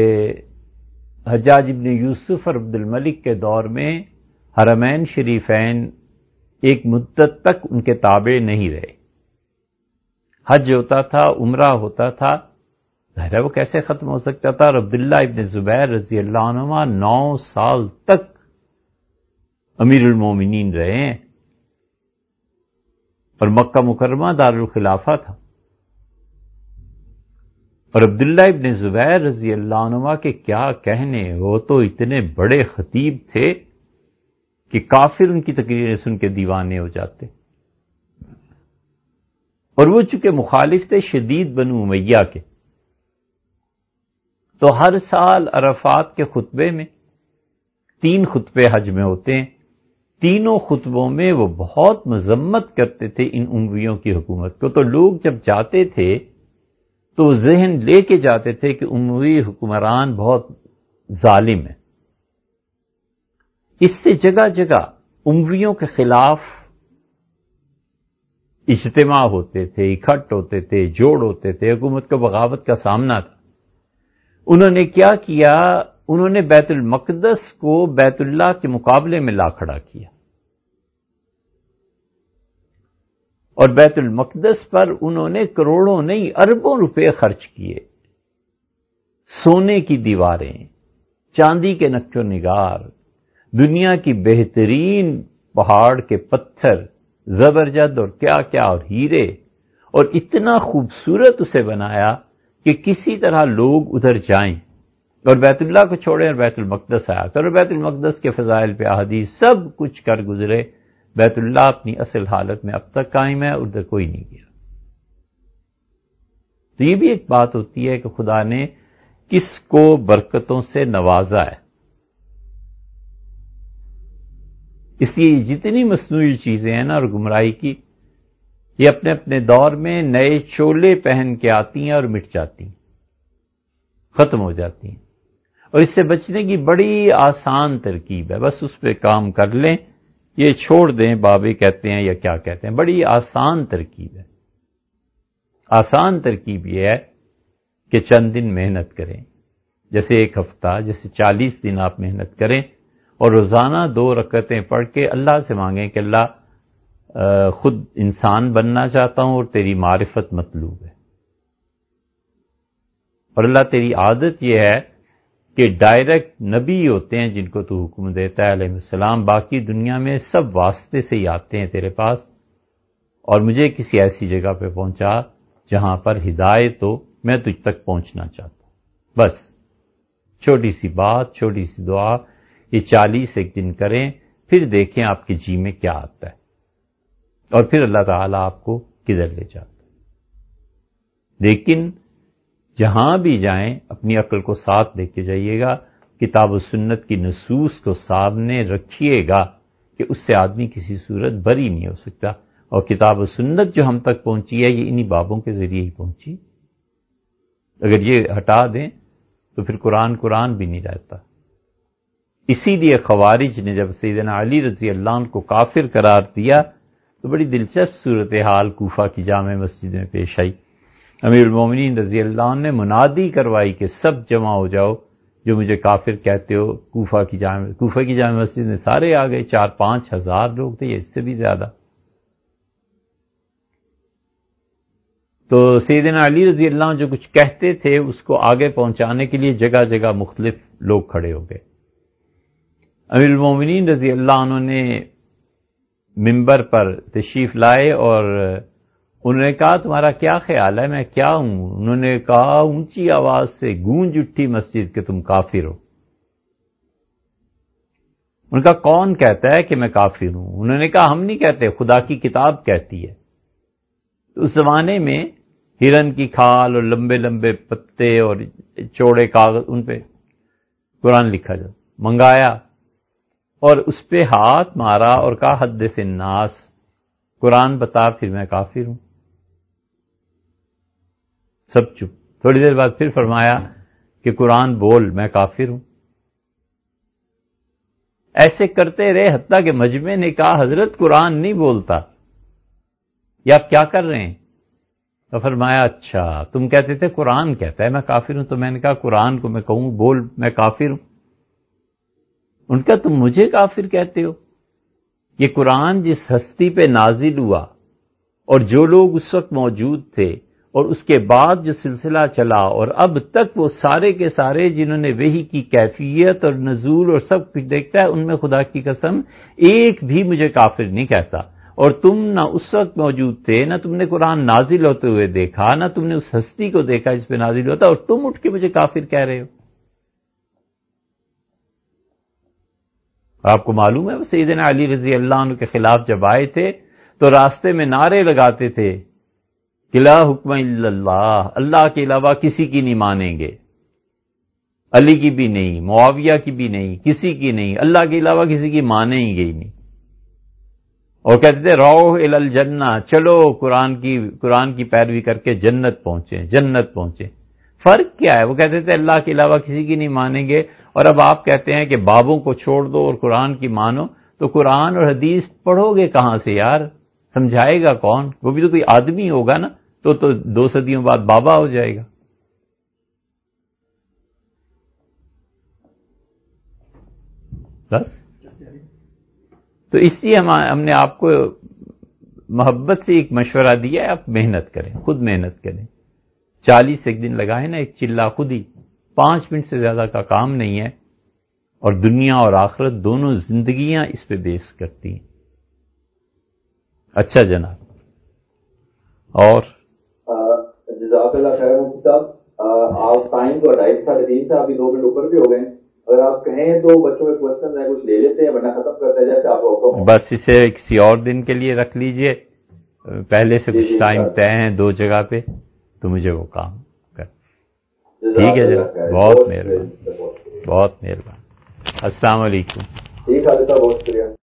حجاج ابن یوسف اور عبد الملک کے دور میں حرمین شریفین ایک مدت تک ان کے تابع نہیں رہے۔ حج ہوتا تھا، عمرہ ہوتا تھا، ظاہر ہے وہ کیسے ختم ہو سکتا تھا؟ اور عبداللہ ابن زبیر رضی اللہ عنہما 9 سال تک امیر المومنین رہے ہیں، اور مکہ مکرمہ دارالخلافہ تھا۔ اور عبداللہ ابن زبیر رضی اللہ عنہما کے کیا کہنے، وہ تو اتنے بڑے خطیب تھے کہ کافر ان کی تقریریں سن کے دیوانے ہو جاتے۔ اور وہ چونکہ مخالف تھے شدید بنو امیہ کے، تو ہر سال عرفات کے خطبے میں 3 خطبے حج میں ہوتے ہیں، تینوں خطبوں میں وہ بہت مذمت کرتے تھے ان امویوں کی حکومت کو۔ تو لوگ جب جاتے تھے تو وہ ذہن لے کے جاتے تھے کہ اموی حکمران بہت ظالم ہیں۔ اس سے جگہ جگہ امویوں کے خلاف اجتماع ہوتے تھے، اکٹھ ہوتے تھے، جوڑ ہوتے تھے، حکومت کو بغاوت کا سامنا تھا۔ انہوں نے کیا کیا؟ انہوں نے بیت المقدس کو بیت اللہ کے مقابلے میں لا کھڑا کیا، اور بیت المقدس پر انہوں نے کروڑوں نہیں اربوں روپے خرچ کیے۔ سونے کی دیواریں، چاندی کے نقش و نگار، دنیا کی بہترین پہاڑ کے پتھر، زبرجد اور کیا کیا، اور ہیرے، اور اتنا خوبصورت اسے بنایا کہ کسی طرح لوگ ادھر جائیں اور بیت اللہ کو چھوڑیں اور بیت المقدس آیا کریں، اور بیت المقدس کے فضائل پہ احادیث سب کچھ کر گزرے۔ بیت اللہ اپنی اصل حالت میں اب تک قائم ہے، ادھر کوئی نہیں گیا۔ تو یہ بھی ایک بات ہوتی ہے کہ خدا نے کس کو برکتوں سے نوازا ہے۔ اس لیے جتنی مصنوعی چیزیں ہیں نا اور گمراہی کی، یہ اپنے اپنے دور میں نئے چولے پہن کے آتی ہیں اور مٹ جاتی ہیں، ختم ہو جاتی ہیں۔ اور اس سے بچنے کی بڑی آسان ترکیب ہے، بس اس پہ کام کر لیں، یہ چھوڑ دیں، بابے کہتے ہیں یا کیا کہتے ہیں، بڑی آسان ترکیب ہے۔ آسان ترکیب یہ ہے کہ چند دن محنت کریں، جیسے 1 ہفتہ، جیسے 40 دن آپ محنت کریں، اور روزانہ 2 رکعتیں پڑھ کے اللہ سے مانگیں کہ اللہ خود انسان بننا چاہتا ہوں اور تیری معرفت مطلوب ہے، اور اللہ تیری عادت یہ ہے کہ ڈائریکٹ نبی ہوتے ہیں جن کو تو حکم دیتا ہے علیہ السلام، باقی دنیا میں سب واسطے سے ہی آتے ہیں تیرے پاس، اور مجھے کسی ایسی جگہ پہ پہنچا جہاں پر ہدایت ہو، میں تجھ تک پہنچنا چاہتا ہوں۔ بس چھوٹی سی بات، چھوٹی سی دعا، یہ 40 ایک دن کریں، پھر دیکھیں آپ کے جی میں کیا آتا ہے، اور پھر اللہ تعالیٰ آپ کو کدھر لے جاتا ہے۔ لیکن جہاں بھی جائیں اپنی عقل کو ساتھ لے کے جائیے گا، کتاب و سنت کی نصوص کو سامنے رکھیے گا کہ اس سے آدمی کسی صورت بری نہیں ہو سکتا۔ اور کتاب و سنت جو ہم تک پہنچی ہے یہ انہی بابوں کے ذریعے ہی پہنچی، اگر یہ ہٹا دیں تو پھر قرآن بھی نہیں رہتا۔ اسی لیے خوارج نے جب سیدنا علی رضی اللہ عنہ کو کافر قرار دیا تو بڑی دلچسپ صورتحال کوفہ کی جامع مسجد میں پیش آئی امیر المومنین رضی اللہ عنہ نے منادی کروائی کہ سب جمع ہو جاؤ جو مجھے کافر کہتے ہو. کوفہ کی جامع مسجد میں سارے آ گئے, 4-5 ہزار لوگ تھے, اس سے بھی زیادہ. تو سیدنا علی رضی اللہ عنہ جو کچھ کہتے تھے اس کو آگے پہنچانے کے لیے جگہ جگہ مختلف لوگ کھڑے ہو گئے. امیر المومنین رضی اللہ عنہ نے منبر پر تشریف لائے اور انہوں نے کہا تمہارا کیا خیال ہے, میں کیا ہوں؟ انہوں نے کہا اونچی آواز سے گونج اٹھی مسجد کہ تم کافر ہو. ان کا کون کہتا ہے کہ میں کافر ہوں؟ انہوں نے کہا ہم نہیں کہتے, خدا کی کتاب کہتی ہے. تو اس زمانے میں ہرن کی کھال اور لمبے لمبے پتے اور چوڑے کاغذ ان پہ قرآن لکھا جاتا, منگایا اور اس پہ ہاتھ مارا اور کہا حدث الناس, قرآن بتا پھر میں کافر ہوں. سب چپ. تھوڑی دیر بعد پھر فرمایا کہ قرآن بول, میں کافر ہوں. ایسے کرتے رہے حتیٰ کہ مجمع نے کہا حضرت قرآن نہیں بولتا, یہ آپ کیا کر رہے ہیں؟ تو فرمایا اچھا تم کہتے تھے قرآن کہتا ہے میں کافر ہوں, تو میں نے کہا قرآن کو میں کہوں بول میں کافر ہوں. ان کا تم مجھے کافر کہتے ہو؟ یہ قرآن جس ہستی پہ نازل ہوا اور جو لوگ اس وقت موجود تھے اور اس کے بعد جو سلسلہ چلا اور اب تک وہ سارے کے سارے جنہوں نے وحی کی کیفیت اور نزول اور سب کچھ دیکھتا ہے, ان میں خدا کی قسم ایک بھی مجھے کافر نہیں کہتا. اور تم نہ اس وقت موجود تھے, نہ تم نے قرآن نازل ہوتے ہوئے دیکھا, نہ تم نے اس ہستی کو دیکھا جس پہ نازل ہوتا, اور تم اٹھ کے مجھے کافر کہہ رہے ہو. آپ کو معلوم ہے سیدنا علی رضی اللہ عنہ کے خلاف جب آئے تھے تو راستے میں نعرے لگاتے تھے کہ لا حکم الا اللہ, اللہ کے علاوہ کسی کی نہیں مانیں گے, علی کی بھی نہیں, معاویہ کی بھی نہیں, کسی کی نہیں, اللہ کے علاوہ کسی کی مانیں گے ہی نہیں. اور کہتے تھے روح الی الجنہ, چلو قرآن کی پیروی کر کے جنت پہنچیں. فرق کیا ہے؟ وہ کہتے تھے اللہ کے علاوہ کسی کی نہیں مانیں گے, اور اب آپ کہتے ہیں کہ بابوں کو چھوڑ دو اور قرآن کی مانو. تو قرآن اور حدیث پڑھو گے کہاں سے یار؟ سمجھائے گا کون؟ وہ بھی تو کوئی آدمی ہوگا نا, تو 2 صدیوں بعد بابا ہو جائے گا. بس تو اس لیے ہم نے آپ کو محبت سے ایک مشورہ دیا ہے, آپ محنت کریں, خود محنت کریں. 41 دن لگائیں نا, ایک چلا خود ہی 5 منٹ سے زیادہ کا کام نہیں ہے, اور دنیا اور آخرت دونوں زندگیاں اس پہ بیس کرتی ہیں. اچھا جناب, اور جزاک اللہ خیر مفتی صاحب. آپ ٹائم تو 2:30 تھا, ابھی 2 منٹ اوپر بھی ہو گئے. اگر آپ کہیں تو بچوں کے کوشچن ہیں کچھ لے لیتے ہیں, ورنہ ختم کرتے ہیں جیسے آپ کو. بس اسے کسی اور دن کے لیے رکھ لیجئے, پہلے سے کچھ ٹائم طے ہیں 2 جگہ پہ, تو مجھے وہ کام کر. ٹھیک ہے جناب, بہت مہربانی. السلام علیکم. ٹھیک ہے, بہت شکریہ.